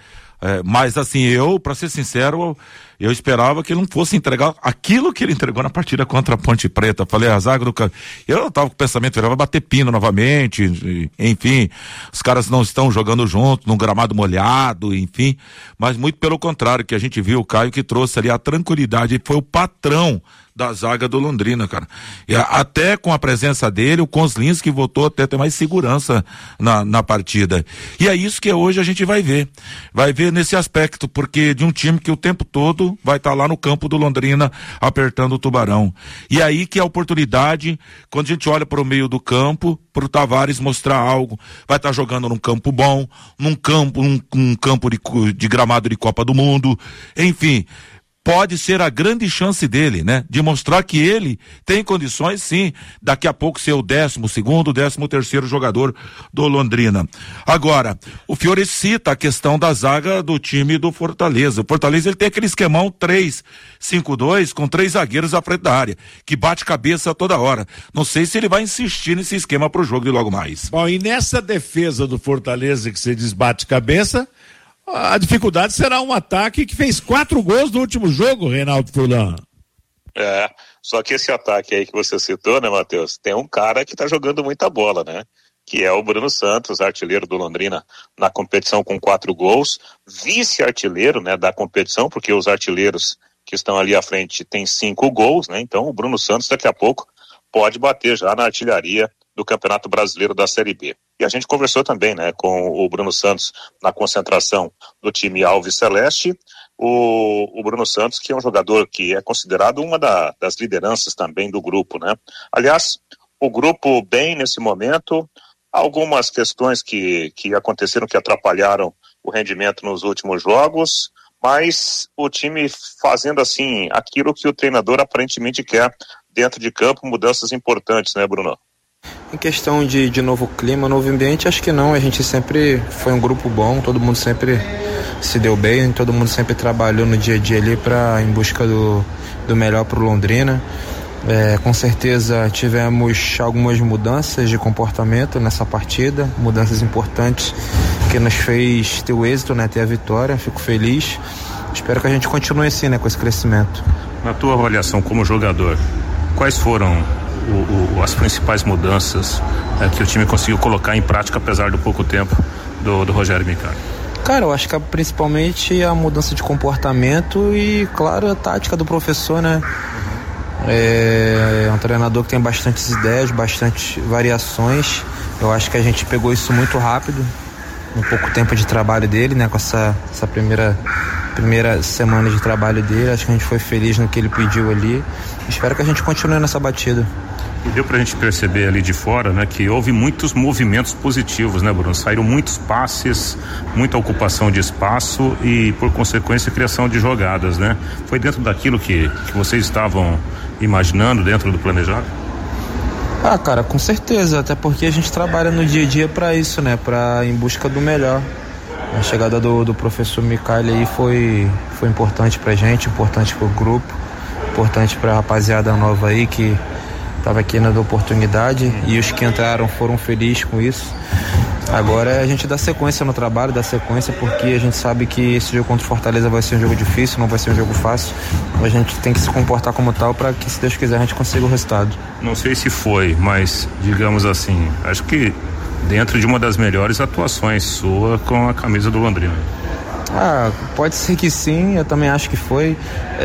Speaker 8: É, mas assim, eu, para ser sincero, eu, eu esperava que ele não fosse entregar aquilo que ele entregou na partida contra a Ponte Preta. Falei, a zaga do... Eu tava com o pensamento, ele vai bater pino novamente, e, enfim, os caras não estão jogando junto, num gramado molhado, enfim, mas muito pelo contrário, que a gente viu o Caio que trouxe ali a tranquilidade, ele foi o patrão da zaga do Londrina, cara. E a, até com a presença dele, o Kozlinski voltou até ter mais segurança na, na partida. E é isso que hoje a gente vai ver. Vai ver nesse aspecto, porque de um time que o tempo todo vai estar tá lá no campo do Londrina apertando o Tubarão. E aí que é a oportunidade, quando a gente olha para o meio do campo, para o Tavares mostrar algo. Vai estar tá jogando num campo bom, num campo, num, num campo de, de gramado de Copa do Mundo, enfim. Pode ser a grande chance dele, né? De mostrar que ele tem condições, sim, daqui a pouco ser o décimo segundo, décimo terceiro jogador do Londrina. Agora, o Fiore cita a questão da zaga do time do Fortaleza. O Fortaleza, ele tem aquele esquemão três cinco dois com três zagueiros à frente da área, que bate cabeça toda hora. Não sei se ele vai insistir nesse esquema pro jogo de logo mais.
Speaker 5: Bom, e nessa defesa do Fortaleza que você diz bate cabeça, a dificuldade será um ataque que fez quatro gols no último jogo, Reinaldo Furlan.
Speaker 1: É, só que esse ataque aí que você citou, né, Matheus, tem um cara que tá jogando muita bola, né? Que é o Bruno Santos, artilheiro do Londrina na competição com quatro gols, vice-artilheiro, né, da competição, porque os artilheiros que estão ali à frente têm cinco gols, né? Então o Bruno Santos daqui a pouco pode bater já na artilharia do Campeonato Brasileiro da Série B. E a gente conversou também, né, com o Bruno Santos na concentração do time Alves Celeste, o, o Bruno Santos, que é um jogador que é considerado uma da, das lideranças também do grupo, né? Aliás, o grupo bem nesse momento, algumas questões que, que aconteceram que atrapalharam o rendimento nos últimos jogos, mas o time fazendo assim aquilo que o treinador aparentemente quer dentro de campo, mudanças importantes, né, Bruno?
Speaker 16: Em questão de, de novo clima, novo ambiente, acho que não. A gente sempre foi um grupo bom, todo mundo sempre se deu bem, todo mundo sempre trabalhou no dia a dia ali pra, em busca do, do melhor para o Londrina. É, com certeza tivemos algumas mudanças de comportamento nessa partida, mudanças importantes que nos fez ter o êxito, né, ter a vitória. Fico feliz. Espero que a gente continue assim, né, com esse crescimento.
Speaker 3: Na tua avaliação como jogador, quais foram O, o, as principais mudanças é, que o time conseguiu colocar em prática, apesar do pouco tempo do, do Rogério Micali?
Speaker 16: Cara, eu acho que é principalmente a mudança de comportamento e, claro, a tática do professor, né? Uhum. É, é um treinador que tem bastantes ideias, bastantes variações. Eu acho que a gente pegou isso muito rápido, no pouco tempo de trabalho dele, né? Com essa, essa primeira, primeira semana de trabalho dele. Acho que a gente foi feliz no que ele pediu ali. Espero que a gente continue nessa batida.
Speaker 3: E deu pra gente perceber ali de fora, né, que houve muitos movimentos positivos, né, Bruno? Saíram muitos passes, muita ocupação de espaço e, por consequência, criação de jogadas, né? Foi dentro daquilo que, que vocês estavam imaginando, dentro do planejado?
Speaker 16: Ah, cara, com certeza, até porque a gente trabalha no dia a dia pra isso, né, pra, em busca do melhor. A chegada do, do professor Micali aí foi, foi importante pra gente, importante pro grupo, importante pra rapaziada nova aí que estava aqui na oportunidade, e os que entraram foram felizes com isso. Agora a gente dá sequência no trabalho, dá sequência, porque a gente sabe que esse jogo contra o Fortaleza vai ser um jogo difícil, não vai ser um jogo fácil. A gente tem que se comportar como tal para que, se Deus quiser, a gente consiga o resultado.
Speaker 3: Não sei se foi, mas digamos assim, acho que dentro de uma das melhores atuações sua com a camisa do Londrina.
Speaker 16: Ah, pode ser que sim, eu também acho que foi,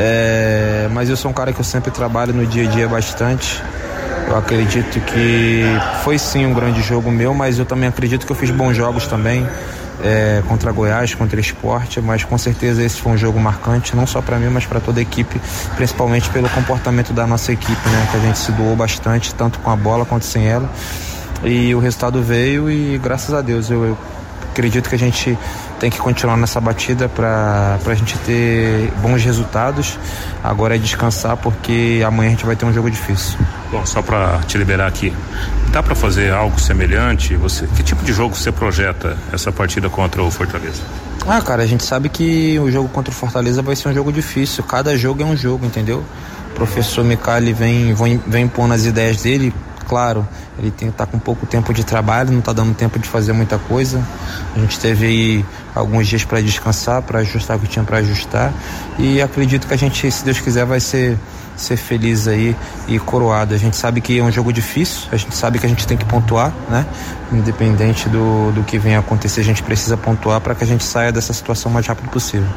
Speaker 16: é, mas eu sou um cara que eu sempre trabalho no dia a dia bastante. Eu acredito que foi sim um grande jogo meu, mas eu também acredito que eu fiz bons jogos também, é, contra Goiás, contra Sport, mas com certeza esse foi um jogo marcante, não só para mim, mas para toda a equipe, principalmente pelo comportamento da nossa equipe, né, que a gente se doou bastante, tanto com a bola quanto sem ela, e o resultado veio e graças a Deus eu, eu acredito que a gente tem que continuar nessa batida para a gente ter bons resultados. Agora é descansar, porque amanhã a gente vai ter um jogo difícil.
Speaker 3: Bom, só para te liberar aqui, dá para fazer algo semelhante? Você, que tipo de jogo você projeta essa partida contra o Fortaleza?
Speaker 16: Ah, cara, a gente sabe que o jogo contra o Fortaleza vai ser um jogo difícil. Cada jogo é um jogo, entendeu? O professor Micali vem, vem, vem impondo as ideias dele. claro, ele tem, tá com pouco tempo de trabalho, não tá dando tempo de fazer muita coisa. A gente teve aí alguns dias para descansar, para ajustar o que tinha para ajustar, e acredito que a gente, se Deus quiser, vai ser ser feliz aí e coroado. A gente sabe que é um jogo difícil, a gente sabe que a gente tem que pontuar, né? Independente do, do que venha acontecer, a gente precisa pontuar para que a gente saia dessa situação o mais rápido possível.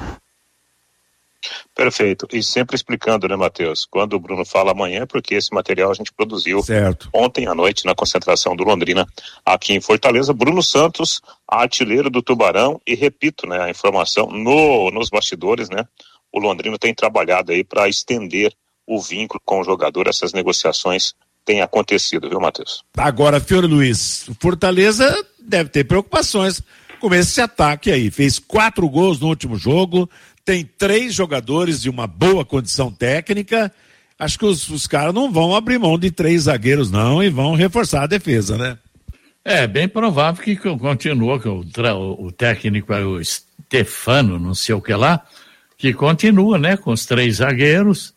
Speaker 1: Perfeito. E sempre explicando, né, Matheus? Quando o Bruno fala amanhã, é porque esse material a gente produziu
Speaker 5: certo.
Speaker 1: ontem à noite na concentração do Londrina aqui em Fortaleza. Bruno Santos, artilheiro do Tubarão, e repito, né, a informação no, nos bastidores, né? O Londrina tem trabalhado aí para estender o vínculo com o jogador. Essas negociações têm acontecido, viu, Matheus?
Speaker 5: Agora, Fiore Luiz, o Fortaleza deve ter preocupações com esse ataque aí. Fez quatro gols no último jogo, tem três jogadores de uma boa condição técnica. Acho que os, os caras não vão abrir mão de três zagueiros, não, e vão reforçar a defesa, né?
Speaker 6: É, bem provável que continua, que o, o técnico é o Stefano, não sei o que lá, que continua, né, com os três zagueiros.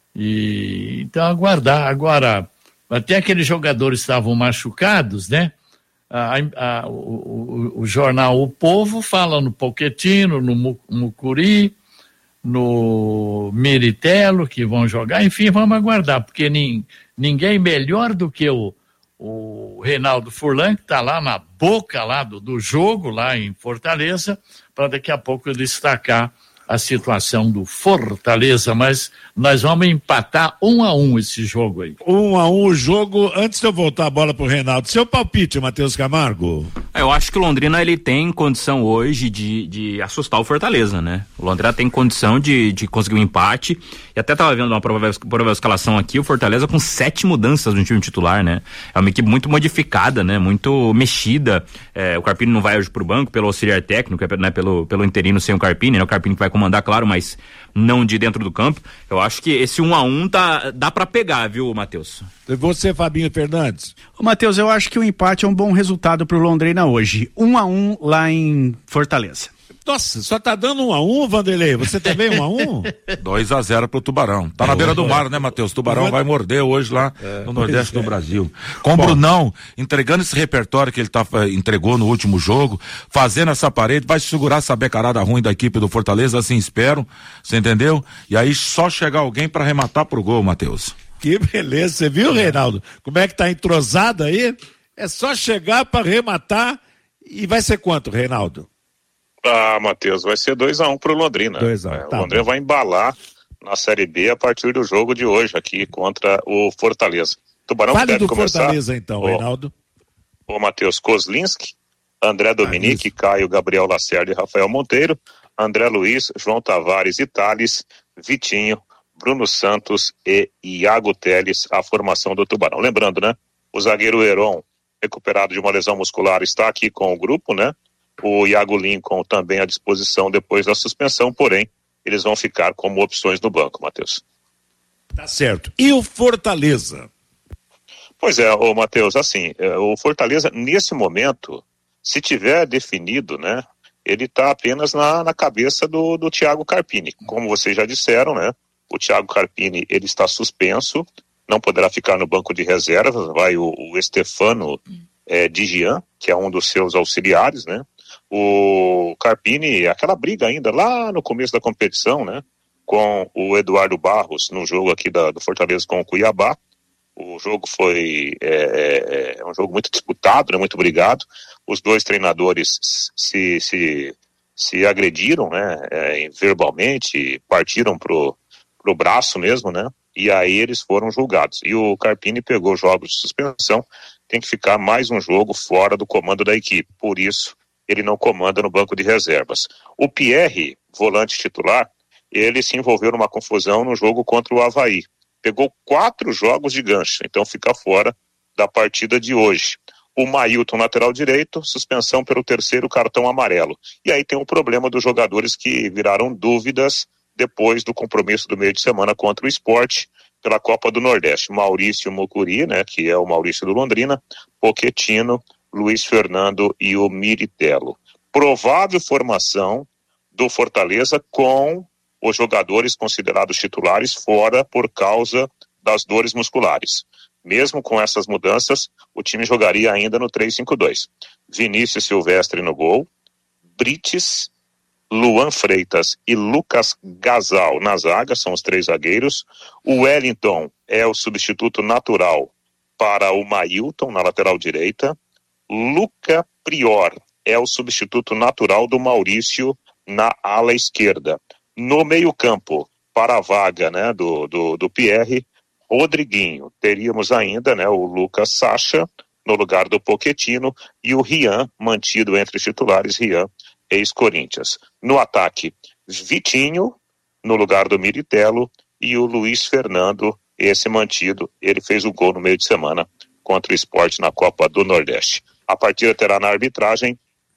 Speaker 6: E então aguardar. Agora, até aqueles jogadores estavam machucados, né? A, a, o, o, o jornal O Povo fala no Pochettino, no Mucuri, no Miritello, que vão jogar. Enfim, vamos aguardar, porque nin, ninguém melhor do que o, o Reinaldo Furlan, que está lá na boca lá do, do jogo, lá em Fortaleza, para daqui a pouco destacar a situação do Fortaleza, mas nós vamos empatar um a um esse jogo aí.
Speaker 5: Um a um o jogo. Antes de eu voltar a bola pro Reinaldo, seu palpite, Matheus Camargo?
Speaker 7: Eu acho que o Londrina, ele tem condição hoje de, de assustar o Fortaleza, né? O Londrina tem condição de, de conseguir um empate, e até tava vendo uma provável, provável escalação aqui, o Fortaleza com sete mudanças no time titular, né? É uma equipe muito modificada, né? Muito mexida. É, o Carpini não vai hoje pro banco pelo auxiliar técnico, né? Pelo, pelo interino sem o Carpini, né? O Carpini que vai comandar, claro, mas não de dentro do campo. Eu acho que esse um a um tá, dá pra pegar, viu, Matheus?
Speaker 5: E você, Fabinho Fernandes?
Speaker 9: Ô, Matheus, eu acho que o empate é um bom resultado pro Londrina hoje. Um a um lá em Fortaleza.
Speaker 5: Nossa, só tá dando um a um, Vanderlei? Você também um a um?
Speaker 8: dois a zero pro Tubarão. Tá na beira do mar, né, Matheus? Tubarão vai morder hoje lá é, no Nordeste é. do Brasil. Com o Brunão, entregando esse repertório que ele tá, entregou no último jogo, fazendo essa parede, vai segurar essa becarada ruim da equipe do Fortaleza, assim espero, você entendeu? E aí só chegar alguém pra arrematar pro gol, Matheus.
Speaker 5: Que beleza, você viu, Reinaldo? Como é que tá entrosado aí? É só chegar pra arrematar. E vai ser quanto, Reinaldo?
Speaker 1: Ah, Matheus, vai ser dois a um pro Londrina.
Speaker 5: dois a um,
Speaker 1: é,
Speaker 5: tá
Speaker 1: o Londrina bom. Vai embalar na Série B a partir do jogo de hoje aqui contra o Fortaleza. Tubarão
Speaker 5: Fale
Speaker 1: deve
Speaker 5: do
Speaker 1: começar.
Speaker 5: Fortaleza então, o, Reinaldo.
Speaker 1: O Matheus Kozlinski, André Dominique, ah, Caio, Gabriel Lacerda e Rafael Monteiro, André Luiz, João Tavares e Thales, Vitinho, Bruno Santos e Iago Teles, a formação do Tubarão. Lembrando, né? O zagueiro Heron, recuperado de uma lesão muscular, está aqui com o grupo, né? O Iago Lincoln também à disposição depois da suspensão, porém, eles vão ficar como opções no banco, Matheus.
Speaker 5: Tá certo. E o Fortaleza?
Speaker 1: Pois é, ô Matheus, assim, é, o Fortaleza, nesse momento, se tiver definido, né, ele está apenas na, na cabeça do, do Thiago Carpini. Como vocês já disseram, né, o Thiago Carpini, ele está suspenso, não poderá ficar no banco de reservas, vai o, o Stefano é, Digian, que é um dos seus auxiliares, né, o Carpini, aquela briga ainda lá no começo da competição, né, com o Eduardo Barros no jogo aqui da, do Fortaleza com o Cuiabá. O jogo foi é, é um jogo muito disputado, né, muito brigado. Os dois treinadores se, se, se agrediram, né, é, verbalmente, partiram pro, pro braço mesmo, né, e aí eles foram julgados. E o Carpini pegou jogos de suspensão, tem que ficar mais um jogo fora do comando da equipe. Por isso, ele não comanda no banco de reservas. O Pierre, volante titular, ele se envolveu numa confusão no jogo contra o Avaí. Pegou quatro jogos de gancho, então fica fora da partida de hoje. O Mailton, lateral direito, suspensão pelo terceiro cartão amarelo. E aí tem o problema dos jogadores que viraram dúvidas depois do compromisso do meio de semana contra o Sport pela Copa do Nordeste. Maurício Mucuri, né, que é o Maurício do Londrina, Pochettino, Luiz Fernando e o Miritello. Provável formação do Fortaleza com os jogadores considerados titulares fora por causa das dores musculares. Mesmo com essas mudanças, o time jogaria ainda no três cinco dois. Vinícius Silvestre no gol, Brites, Luan Freitas e Lucas Gasal na zaga, são os três zagueiros. O Wellington é o substituto natural para o Mailton na lateral direita. Luca Prior é o substituto natural do Maurício na ala esquerda. No meio-campo, para a vaga, né, do, do, do Pierre, Rodriguinho. Teríamos ainda, né, o Lucas Sacha no lugar do Pochettino e o Rian mantido entre os titulares, Rian, ex-Corinthians. No ataque, Vitinho no lugar do Miritello e o Luiz Fernando, esse mantido. Ele fez o gol no meio de semana contra o Sport na Copa do Nordeste. A partida terá na arbitragem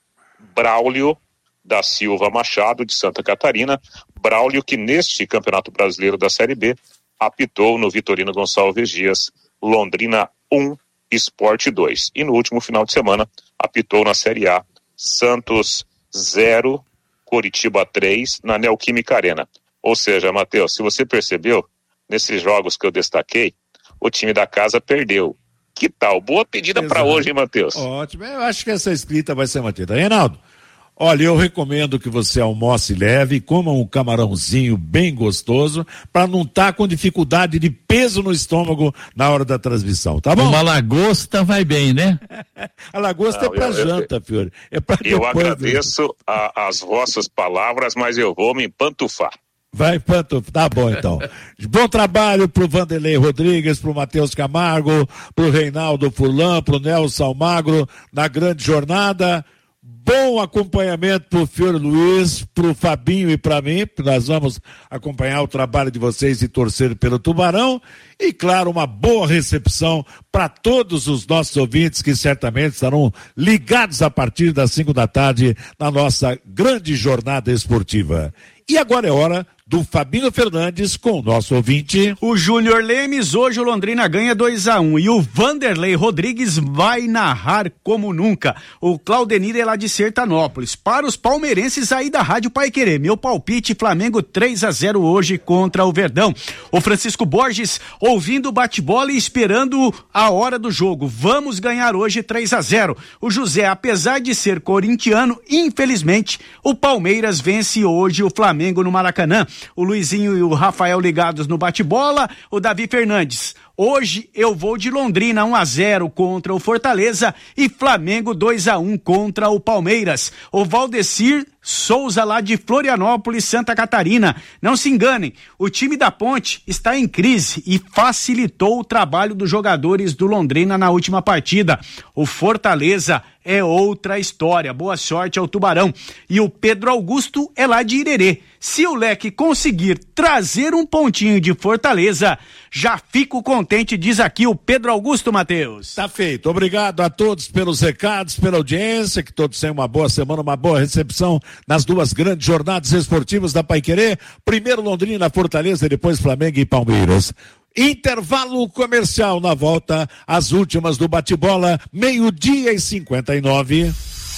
Speaker 1: Braulio da Silva Machado, de Santa Catarina. Braulio, que neste Campeonato Brasileiro da Série B apitou no Vitorino Gonçalves Dias, Londrina um, Sport dois. E no último final de semana apitou na Série A, Santos zero, Coritiba três, na Neoquímica Arena. Ou seja, Matheus, se você percebeu, nesses jogos que eu destaquei, o time da casa perdeu. Que tal? Boa pedida para hoje, hein, Matheus?
Speaker 5: Ótimo, eu acho que essa escrita vai ser mantida. Reinaldo, olha, eu recomendo que você almoce leve, coma um camarãozinho bem gostoso, para não estar tá com dificuldade de peso no estômago na hora da transmissão, tá bom?
Speaker 6: Uma lagosta vai bem, né?
Speaker 5: A lagosta não, é pra eu, janta, Fiore. É pra
Speaker 1: eu
Speaker 5: depois,
Speaker 1: agradeço né? a, as vossas palavras, mas eu vou me empantufar.
Speaker 5: Vai, Panto, tá bom então. Bom trabalho pro Vanderlei Rodrigues, pro Matheus Camargo, pro Reinaldo Furlan, pro Nelson Almagro, na grande jornada. Bom acompanhamento pro Fiore Luiz, pro Fabinho e pra mim, nós vamos acompanhar o trabalho de vocês e torcer pelo Tubarão. E, claro, uma boa recepção para todos os nossos ouvintes que certamente estarão ligados a partir das cinco da tarde na nossa grande jornada esportiva. E agora é hora do Fabinho Fernandes com o nosso ouvinte.
Speaker 9: O Júnior Lemes, hoje o Londrina ganha dois a um e o Vanderlei Rodrigues vai narrar como nunca. O Claudenir é lá de Sertanópolis. Para os palmeirenses aí da Rádio Paiquerê, meu palpite, Flamengo três a zero hoje contra o Verdão. O Francisco Borges, ouvindo o bate-bola e esperando a hora do jogo. Vamos ganhar hoje três a zero. O José, apesar de ser corintiano, infelizmente, o Palmeiras vence hoje o Flamengo no Maracanã. O Luizinho e o Rafael ligados no bate-bola. O Davi Fernandes, hoje eu vou de Londrina um a zero contra o Fortaleza e Flamengo dois a um contra o Palmeiras. O Valdecir Souza lá de Florianópolis, Santa Catarina. Não se enganem, o time da Ponte está em crise e facilitou o trabalho dos jogadores do Londrina na última partida. O Fortaleza é outra história. Boa sorte ao Tubarão. E o Pedro Augusto é lá de Irerê. Se o Leque conseguir trazer um pontinho de Fortaleza, já fico contente, diz aqui o Pedro Augusto, Matheus.
Speaker 5: Tá feito. Obrigado a todos pelos recados, pela audiência, que todos tenham uma boa semana, uma boa recepção nas duas grandes jornadas esportivas da Paiquerê. Primeiro Londrina, Fortaleza, depois Flamengo e Palmeiras. Intervalo comercial, na volta, as últimas do bate-bola, meio-dia e cinquenta e nove.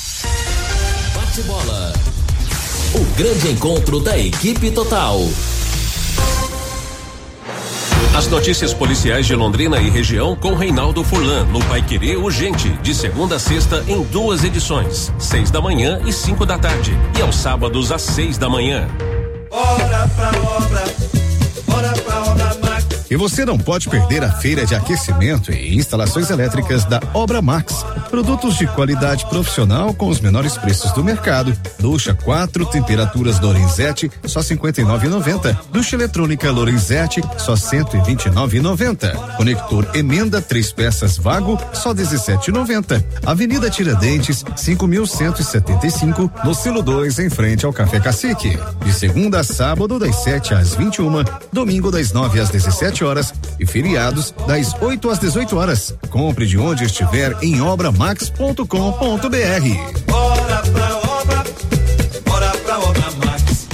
Speaker 11: Bate-bola. O grande encontro da equipe total.
Speaker 10: As notícias policiais de Londrina e região com Reinaldo Furlan, no Paiquerê Urgente, de segunda a sexta em duas edições, seis da manhã e cinco da tarde, e aos sábados às seis da manhã.
Speaker 17: Bora pra obra, bora pra obra Max.
Speaker 18: E você não pode perder a feira de aquecimento e instalações elétricas da Obra Max. Produtos de qualidade profissional com os menores preços do mercado. Ducha quatro temperaturas Lorenzetti, só cinquenta e nove reais e noventa centavos. Ducha eletrônica Lorenzetti, só cento e vinte e nove reais e noventa centavos. Conector Emenda três peças Vago, só dezessete reais e noventa centavos. Avenida Tiradentes, cinco mil cento e setenta e cinco, no Silo dois, em frente ao Café Cacique. De segunda a sábado, das sete às vinte e uma, domingo das nove às dezessete horas e feriados das oito às dezoito horas. Compre de onde estiver em obra max ponto com ponto br.
Speaker 17: Bora pra obra, bora pra obra Max.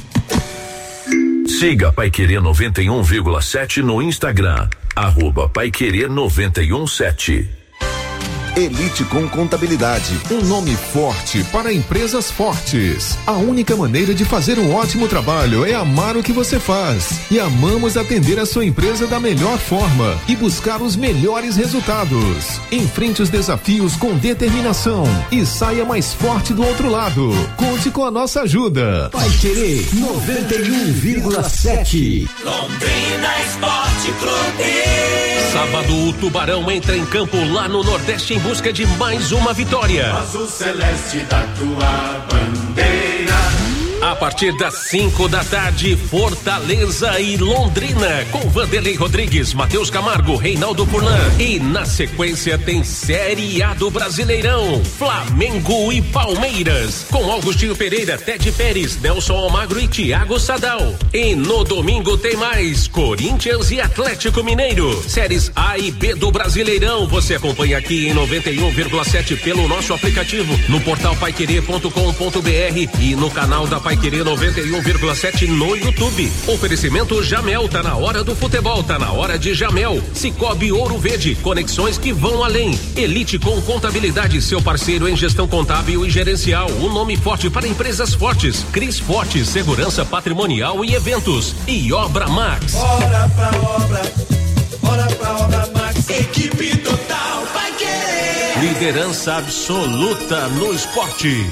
Speaker 10: Siga Paiquerê noventa e um vírgula sete no Instagram, arroba Paiquerê noventa e um sete.
Speaker 19: Elite com Contabilidade, um nome forte para empresas fortes. A única maneira de fazer um ótimo trabalho é amar o que você faz. E amamos atender a sua empresa da melhor forma e buscar os melhores resultados. Enfrente os desafios com determinação e saia mais forte do outro lado. Conte com a nossa ajuda.
Speaker 20: Paiquerê noventa e um vírgula sete.
Speaker 10: Londrina Esporte Clube. Sábado, o Tubarão entra em campo lá no Nordeste em busca de mais uma vitória.
Speaker 17: Azul celeste da tua bandeira.
Speaker 10: A partir das cinco da tarde, Fortaleza e Londrina, com Vanderlei Rodrigues, Matheus Camargo, Reinaldo Furlan. E na sequência tem Série A do Brasileirão, Flamengo e Palmeiras, com Augustinho Pereira, Ted Pérez, Nelson Almagro e Thiago Sadal. E no domingo tem mais Corinthians e Atlético Mineiro, séries A e B do Brasileirão. Você acompanha aqui em noventa e um vírgula sete pelo nosso aplicativo, no portal paiquerê ponto com ponto br e no canal da Paiquerê noventa e um vírgula sete no YouTube. Oferecimento Jamel, tá na hora do futebol, tá na hora de Jamel. Cicobi Ouro Verde, conexões que vão além. Elite com Contabilidade, seu parceiro em gestão contábil e gerencial. Um nome forte para empresas fortes. Cris Forte, segurança patrimonial e eventos. E Obra Max.
Speaker 17: Bora pra obra, bora pra Obra Max. Equipe total Paiquerê.
Speaker 10: Liderança absoluta no esporte.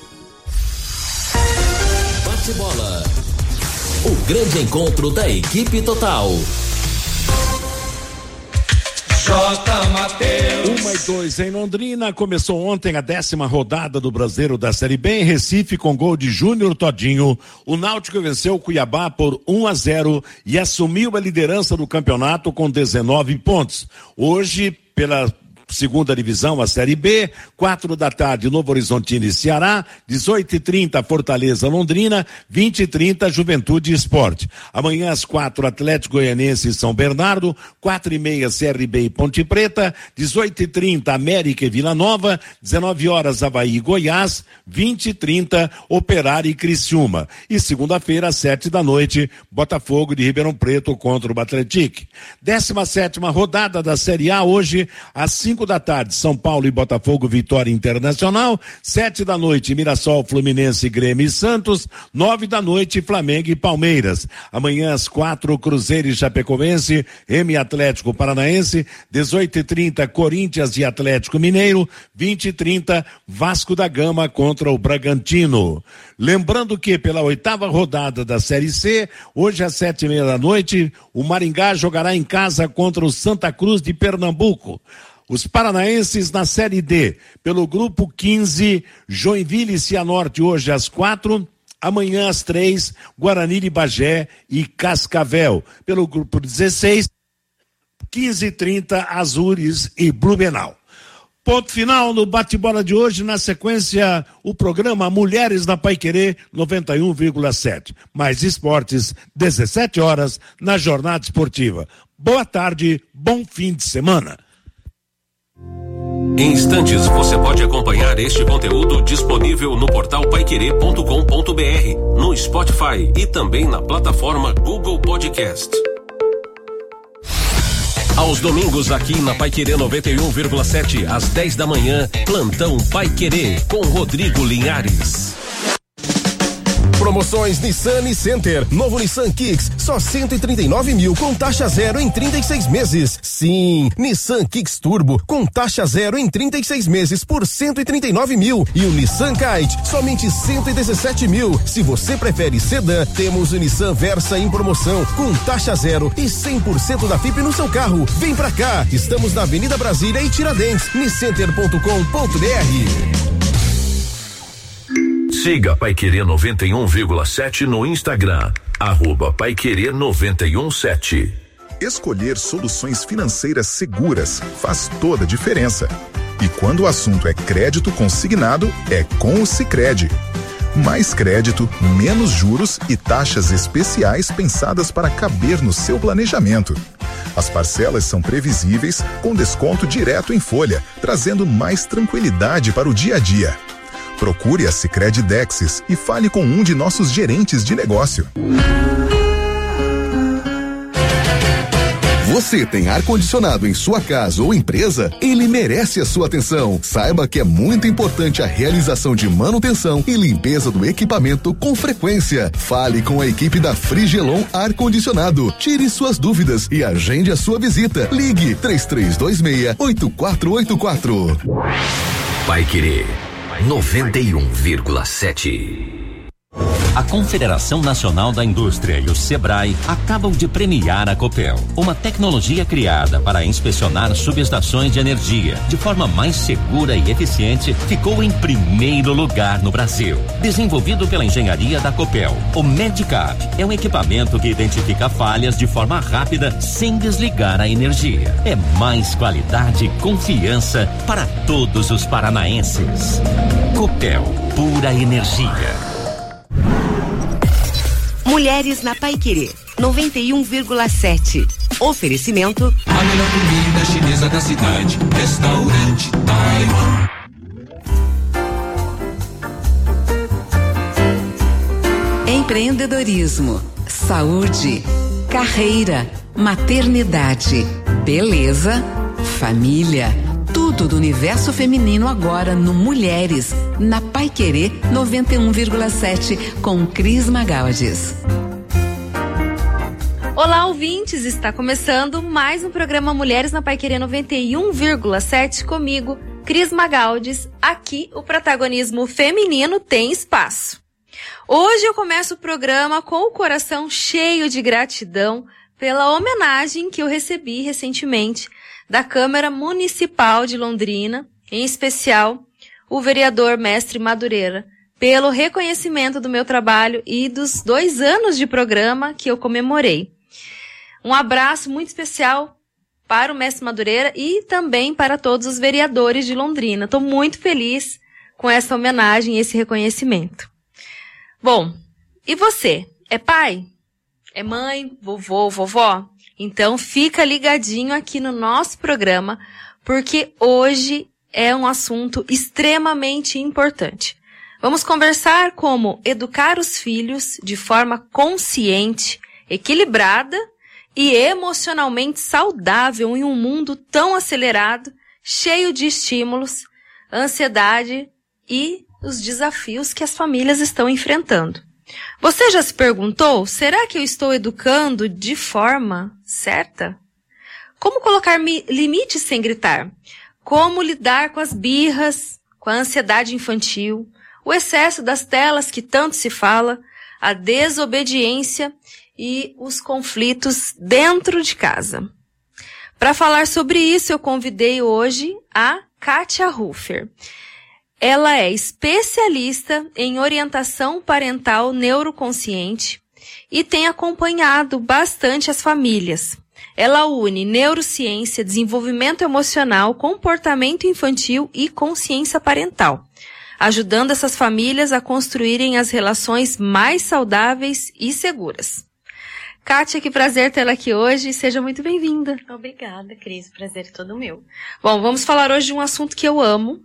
Speaker 20: Bola. O grande encontro da equipe total.
Speaker 17: J. Mateus.
Speaker 5: Uma e dois em Londrina. Começou ontem a décima rodada do Brasileiro da Série B em Recife com gol de Júnior Todinho. O Náutico venceu o Cuiabá por um a zero e assumiu a liderança do campeonato com dezenove pontos. Hoje, pela segunda divisão, a Série B, quatro da tarde, Novo Horizontino e Ceará, dezoito e trinta, Fortaleza, Londrina, vinte e trinta, Juventude e Esporte. Amanhã às quatro, Atlético Goianiense e São Bernardo, quatro e meia, C R B e Ponte Preta, dezoito e trinta, América e Vila Nova, dezenove horas, Avaí e Goiás, vinte e trinta, Operário e Criciúma. E segunda-feira, às sete da noite, Botafogo de Ribeirão Preto contra o Atlético. décima sétima rodada da Série A, hoje, às cinco da tarde, São Paulo e Botafogo, Vitória Internacional, sete da noite, Mirassol, Fluminense, Grêmio e Santos, nove da noite, Flamengo e Palmeiras. Amanhã às quatro, Cruzeiro e Chapecoense, M Atlético Paranaense, dezoito e trinta, Corinthians e Atlético Mineiro, vinte e trinta, Vasco da Gama contra o Bragantino. Lembrando que pela oitava rodada da Série C, hoje às sete e meia da noite, o Maringá jogará em casa contra o Santa Cruz de Pernambuco. Os paranaenses na Série D, pelo grupo quinze, Joinville e Cianorte hoje às quatro, amanhã às três, Guarani de Bagé e Cascavel. Pelo grupo dezesseis, quinze e trinta, Azures e Blumenau. Ponto final no bate-bola de hoje, na sequência, o programa Mulheres na Paiquerê noventa e um vírgula sete. Mais esportes, dezessete horas, na Jornada Esportiva. Boa tarde, bom fim de semana.
Speaker 10: Em instantes, você pode acompanhar este conteúdo disponível no portal paiquerê ponto com ponto br, no Spotify e também na plataforma Google Podcast. Aos domingos aqui na Paiquerê noventa e um vírgula sete, às dez da manhã, Plantão Paiquerê com Rodrigo Linhares.
Speaker 21: Promoções Nissan e Center. Novo Nissan Kicks, só cento e trinta e nove mil com taxa zero em trinta e seis meses. Sim, Nissan Kicks Turbo com taxa zero em trinta e seis meses por cento e trinta e nove mil. E o Nissan Kite, somente cento e dezessete mil. Se você prefere sedã, temos o Nissan Versa em promoção com taxa zero e cem por cento da F I P no seu carro. Vem pra cá, estamos na Avenida Brasília e Tiradentes, niscenter ponto com ponto br.
Speaker 22: Siga Paiquerê noventa e um vírgula sete no Instagram, arroba Paiquerê noventa e um sete.
Speaker 23: Escolher soluções financeiras seguras faz toda a diferença. E quando o assunto é crédito consignado, é com o Sicredi. Mais crédito, menos juros e taxas especiais pensadas para caber no seu planejamento. As parcelas são previsíveis, com desconto direto em folha, trazendo mais tranquilidade para o dia a dia. Procure a Sicredi Dexis e fale com um de nossos gerentes de negócio.
Speaker 19: Você tem ar-condicionado em sua casa ou empresa? Ele merece a sua atenção. Saiba que é muito importante a realização de manutenção e limpeza do equipamento com frequência. Fale com a equipe da Frigelon Ar-Condicionado. Tire suas dúvidas e agende a sua visita. Ligue três três dois seis, oito quatro oito quatro.
Speaker 22: Paiquerê noventa e um vírgula sete.
Speaker 2: A Confederação Nacional da Indústria e o Sebrae acabam de premiar a Copel, uma tecnologia criada para inspecionar subestações de energia de forma mais segura e eficiente, ficou em primeiro lugar no Brasil. Desenvolvido pela engenharia da Copel, o Medicap é um equipamento que identifica falhas de forma rápida sem desligar a energia. É mais qualidade e confiança para todos os paranaenses. Copel, pura energia.
Speaker 4: Mulheres na Paiquerê, noventa e um vírgula sete. Oferecimento.
Speaker 15: A melhor comida chinesa da cidade. Restaurante Taiwan.
Speaker 4: Empreendedorismo, saúde, carreira, maternidade, beleza, família. Tudo do universo feminino agora no Mulheres, na Paiquerê noventa e um vírgula sete, com Cris Magaldes.
Speaker 14: Olá, ouvintes! Está começando mais um programa Mulheres na Paiquerê noventa e um vírgula sete comigo, Cris Magaldes. Aqui o protagonismo feminino tem espaço. Hoje eu começo o programa com o coração cheio de gratidão pela homenagem que eu recebi recentemente da Câmara Municipal de Londrina, em especial o vereador Mestre Madureira, pelo reconhecimento do meu trabalho e dos dois anos de programa que eu comemorei. Um abraço muito especial para o Mestre Madureira e também para todos os vereadores de Londrina. Estou muito feliz com essa homenagem e esse reconhecimento. Bom, e você? É pai? É mãe? Vovô? Vovó? Então fica ligadinho aqui no nosso programa, porque hoje é um assunto extremamente importante. Vamos conversar como educar os filhos de forma consciente, equilibrada e emocionalmente saudável em um mundo tão acelerado, cheio de estímulos, ansiedade e os desafios que as famílias estão enfrentando. Você já se perguntou, será que eu estou educando de forma certa? Como colocar limites sem gritar? Como lidar com as birras, com a ansiedade infantil, o excesso das telas que tanto se fala, a desobediência e os conflitos dentro de casa? Para falar sobre isso, eu convidei hoje a Kátia Ruffer. Ela é especialista em orientação parental neuroconsciente e tem acompanhado bastante as famílias. Ela une neurociência, desenvolvimento emocional, comportamento infantil e consciência parental, ajudando essas famílias a construírem as relações mais saudáveis e seguras. Kátia, que prazer tê-la aqui hoje. Seja muito bem-vinda.
Speaker 12: Obrigada, Cris. Prazer é todo meu.
Speaker 14: Bom, vamos falar hoje de um assunto que eu amo.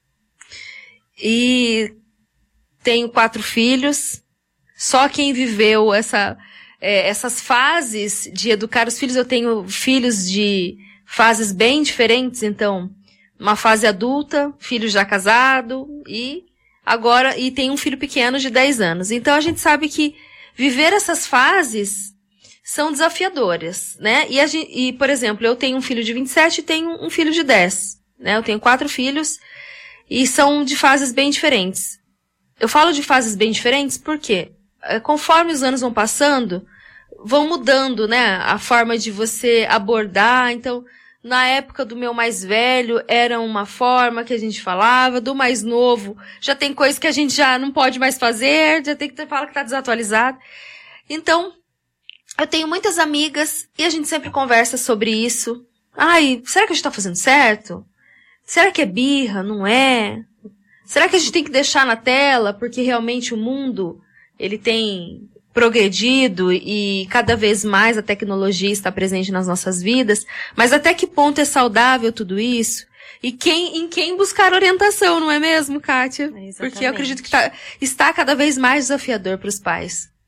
Speaker 14: E tenho quatro filhos. Só quem viveu essa, é, essas fases de educar os filhos, eu tenho filhos de fases bem diferentes, então, uma fase adulta, filho já casado, e agora, e tem um filho pequeno de dez anos. Então a gente sabe que viver essas fases são desafiadoras, né? E, a gente, e, por exemplo, eu tenho um filho de vinte e sete e tenho um filho de dez, né? Eu tenho quatro filhos e são de fases bem diferentes. Eu falo de fases bem diferentes porque, conforme os anos vão passando, vão mudando, né? A forma de você abordar. Então, na época do meu mais velho, era uma forma que a gente falava, do mais novo, já tem coisas que a gente já não pode mais fazer, já tem que falar que tá desatualizado. Então, eu tenho muitas amigas e a gente sempre conversa sobre isso. Ai, será que a gente tá fazendo certo? Será que é birra? Não é? Será que a gente tem que deixar na tela porque realmente o mundo, ele tem progredido e cada vez mais a tecnologia está presente nas nossas vidas? Mas até que ponto é saudável tudo isso? E quem, em quem buscar orientação, não é mesmo, Kátia?
Speaker 12: Exatamente.
Speaker 14: Porque eu acredito que tá, está cada vez mais desafiador para os pais.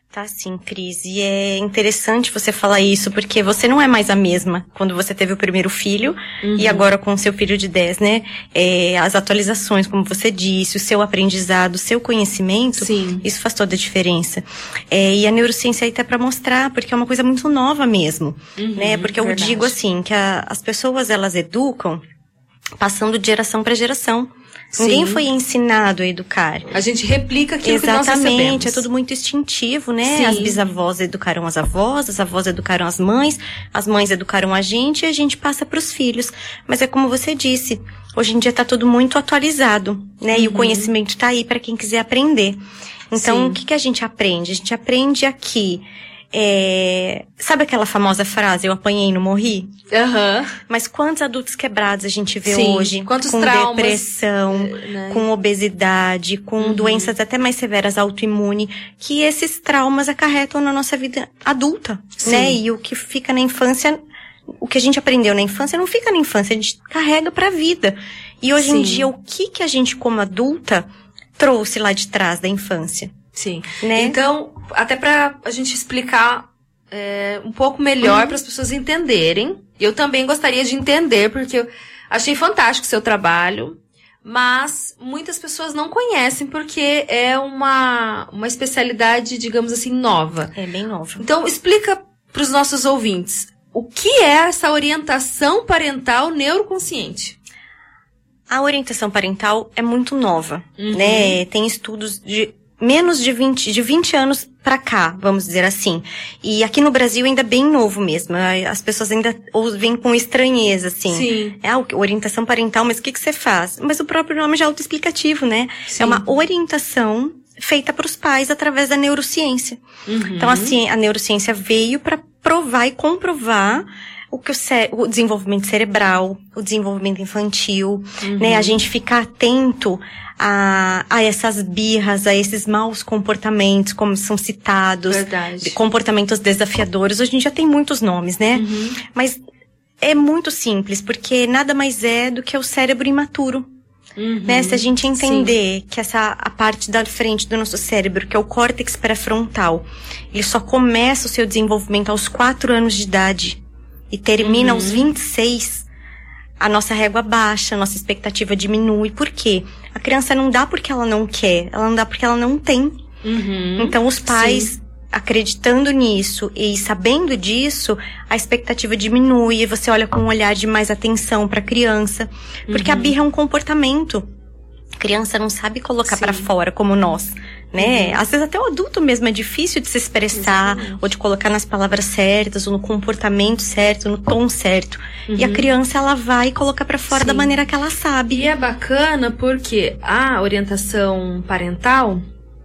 Speaker 12: Tá sim, Cris. E é interessante você falar isso, porque você não é mais a mesma quando você teve o primeiro filho uhum. e agora com o seu filho de dez, né? É, as atualizações, como você disse, o seu aprendizado, o seu conhecimento, sim. isso faz toda a diferença. É, e a neurociência aí tá para mostrar, porque é uma coisa muito nova mesmo, uhum, né? Porque eu verdade. digo assim, que a, as pessoas, elas educam passando de geração para geração. Sim. Ninguém foi ensinado a educar.
Speaker 3: A gente replica aquilo
Speaker 12: Exatamente,
Speaker 3: que nós recebemos.
Speaker 12: É tudo muito instintivo, né?
Speaker 3: Sim.
Speaker 12: As bisavós educaram as avós, as avós educaram as mães, as mães educaram a gente e a gente passa para os filhos. Mas é como você disse, hoje em dia tá tudo muito atualizado, né? Uhum. E o conhecimento tá aí para quem quiser aprender. Então, Sim. o que que a gente aprende? A gente aprende aqui... É, sabe aquela famosa frase, eu apanhei e não morri?
Speaker 3: Uhum.
Speaker 12: Mas quantos adultos quebrados a gente vê
Speaker 3: Sim.
Speaker 12: hoje?
Speaker 3: Quantos
Speaker 12: com
Speaker 3: traumas,
Speaker 12: depressão,
Speaker 3: né?
Speaker 12: com obesidade, com uhum. doenças até mais severas, autoimune, que esses traumas acarretam na nossa vida adulta, Sim. né? E o que fica na infância, o que a gente aprendeu na infância não fica na infância, a gente carrega pra vida. E hoje Sim. em dia, o que que a gente como adulta trouxe lá de trás da infância?
Speaker 3: Sim.
Speaker 12: Né?
Speaker 3: Então, até pra a gente explicar é, um pouco melhor uhum. para as pessoas entenderem. Eu também gostaria de entender, porque eu achei fantástico o seu trabalho, mas muitas pessoas não conhecem porque é uma, uma especialidade, digamos assim, nova.
Speaker 12: É bem nova.
Speaker 3: Então, explica para os nossos ouvintes o que é essa orientação parental neuroconsciente.
Speaker 12: A orientação parental é muito nova, uhum. né? Tem estudos de menos de vinte, de vinte anos pra cá, vamos dizer assim. E aqui no Brasil ainda é bem novo mesmo. As pessoas ainda vêm com estranheza, assim.
Speaker 3: Sim.
Speaker 12: É a orientação parental, mas o que que você faz? Mas o próprio nome já é autoexplicativo, né? Sim. É uma orientação feita para os pais através da neurociência. Uhum. Então, assim, a neurociência veio para provar e comprovar o que o, cé- o desenvolvimento cerebral, o desenvolvimento infantil, uhum. né? A gente ficar atento a, a essas birras, a esses maus comportamentos, como são citados.
Speaker 3: Verdade.
Speaker 12: Comportamentos desafiadores. Hoje em dia tem muitos nomes, né?
Speaker 3: Uhum.
Speaker 12: Mas é muito simples, porque nada mais é do que o cérebro imaturo. Uhum. Né? Se a gente entender Sim. que essa a parte da frente do nosso cérebro, que é o córtex pré-frontal, ele só começa o seu desenvolvimento aos quatro anos de idade e termina uhum. aos vinte e seis, a nossa régua baixa, a nossa expectativa diminui. Por quê? A criança não dá porque ela não quer, ela não dá porque ela não tem.
Speaker 3: Uhum.
Speaker 12: Então os pais,
Speaker 3: Sim.
Speaker 12: acreditando nisso e sabendo disso, a expectativa diminui e você olha com um olhar de mais atenção para a criança. Porque uhum. a birra é um comportamento. A criança não sabe colocar para fora como nós, né? Uhum. Às vezes até o adulto mesmo é difícil de se expressar, Exatamente. ou de colocar nas palavras certas, ou no comportamento certo, no tom certo. Uhum. E a criança, ela vai colocar para fora Sim. da maneira que ela sabe.
Speaker 3: E é bacana porque a orientação parental,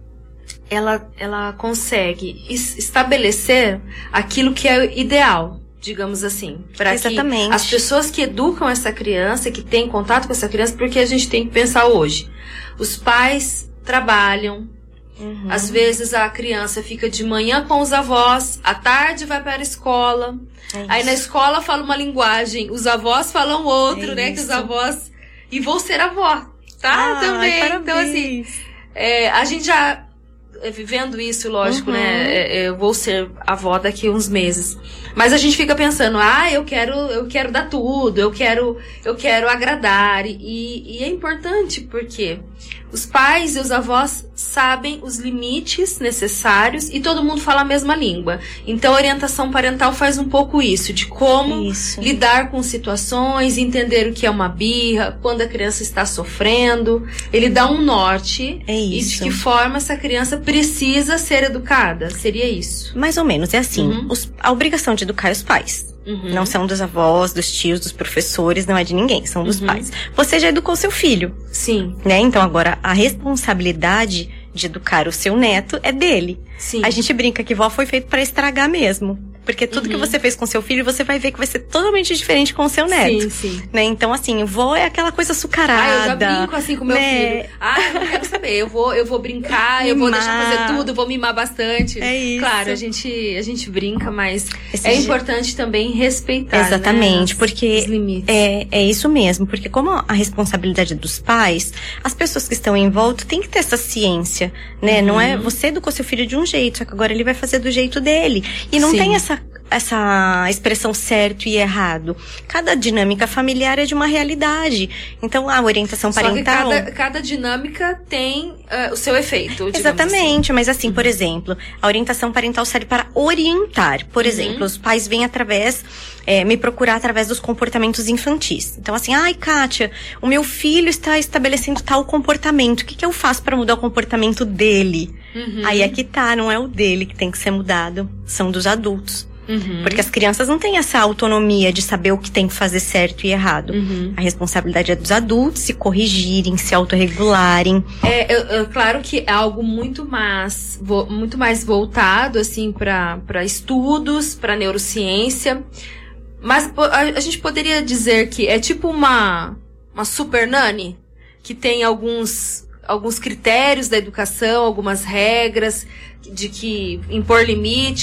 Speaker 3: ela, ela consegue es- estabelecer aquilo que é ideal, digamos assim, para que as pessoas que educam essa criança, que têm contato com essa criança, porque a gente tem que pensar hoje, os pais trabalham, uhum. às vezes a criança fica de manhã com os avós, à tarde vai para a escola, é aí na escola fala uma linguagem, os avós falam outro, é né, que os avós, e vou ser avó, tá?
Speaker 12: Ah,
Speaker 3: também,
Speaker 12: ai,
Speaker 3: então assim, é, a gente já vivendo isso, lógico, uhum. né? Eu vou ser avó daqui a uns meses. Mas a gente fica pensando, ah, eu quero, eu quero dar tudo, eu quero, eu quero agradar. E, e é importante porque os pais e os avós sabem os limites necessários e todo mundo fala a mesma língua. Então a orientação parental faz um pouco isso, de como
Speaker 12: isso.
Speaker 3: lidar com situações, entender o que é uma birra, quando a criança está sofrendo. Ele dá um norte
Speaker 12: é
Speaker 3: e de que forma essa criança precisa ser educada. Seria isso.
Speaker 12: Mais ou menos, é assim.
Speaker 3: Uhum.
Speaker 12: Os, a obrigação de educar é os pais.
Speaker 3: Uhum.
Speaker 12: Não são dos avós, dos tios, dos professores, não é de ninguém, são dos
Speaker 3: uhum.
Speaker 12: pais. Você já educou seu filho.
Speaker 3: Sim.
Speaker 12: Né? Então agora a responsabilidade de educar o seu neto é dele.
Speaker 3: Sim.
Speaker 12: A gente brinca que vó foi feito para estragar mesmo. Porque tudo
Speaker 3: Uhum.
Speaker 12: que você fez com seu filho, você vai ver que vai ser totalmente diferente com o seu neto.
Speaker 3: Sim, sim.
Speaker 12: Né? Então, assim, vó é aquela coisa açucarada.
Speaker 3: Ah, eu já brinco assim com meu
Speaker 12: né?
Speaker 3: filho. Ah, eu não quero saber. Eu vou, eu vou brincar, eu vou
Speaker 12: Mimar.
Speaker 3: deixar fazer tudo, eu vou mimar bastante.
Speaker 12: É isso.
Speaker 3: Claro, a gente, a gente brinca, mas
Speaker 12: Esse
Speaker 3: é
Speaker 12: je-
Speaker 3: importante também respeitar.
Speaker 12: Exatamente,
Speaker 3: né,
Speaker 12: porque
Speaker 3: os limites.
Speaker 12: é, é isso mesmo, porque como a responsabilidade é dos pais, as pessoas que estão em volta têm que ter essa ciência, né?
Speaker 3: Uhum.
Speaker 12: Não é, você educou seu filho de um jeito, só que agora ele vai fazer do jeito dele. E não
Speaker 3: Sim.
Speaker 12: tem essa essa expressão certo e errado. Cada dinâmica familiar é de uma realidade. Então, a orientação
Speaker 3: Só que
Speaker 12: parental...
Speaker 3: cada, cada dinâmica tem uh, o seu efeito, digamos
Speaker 12: Exatamente,
Speaker 3: assim.
Speaker 12: mas assim, por exemplo, a orientação parental serve para orientar. Por
Speaker 3: Uhum.
Speaker 12: exemplo, os pais vêm através, é, me procurar através dos comportamentos infantis. Então, assim, ai, Kátia, o meu filho está estabelecendo tal comportamento. O que, que eu faço para mudar o comportamento dele?
Speaker 3: Uhum.
Speaker 12: Aí é que tá, não é o dele que tem que ser mudado, são dos adultos.
Speaker 3: Uhum.
Speaker 12: Porque as crianças não têm essa autonomia de saber o que tem que fazer certo e errado.
Speaker 3: Uhum.
Speaker 12: A responsabilidade é dos adultos se corrigirem, se autorregularem.
Speaker 3: É, eu- eu- claro que é algo muito mais, vo- muito mais voltado, assim, para para estudos, para neurociência. Mas po- a, a gente poderia dizer que é tipo uma, uma super nani, que tem alguns, alguns critérios da educação, algumas regras de que impor limite.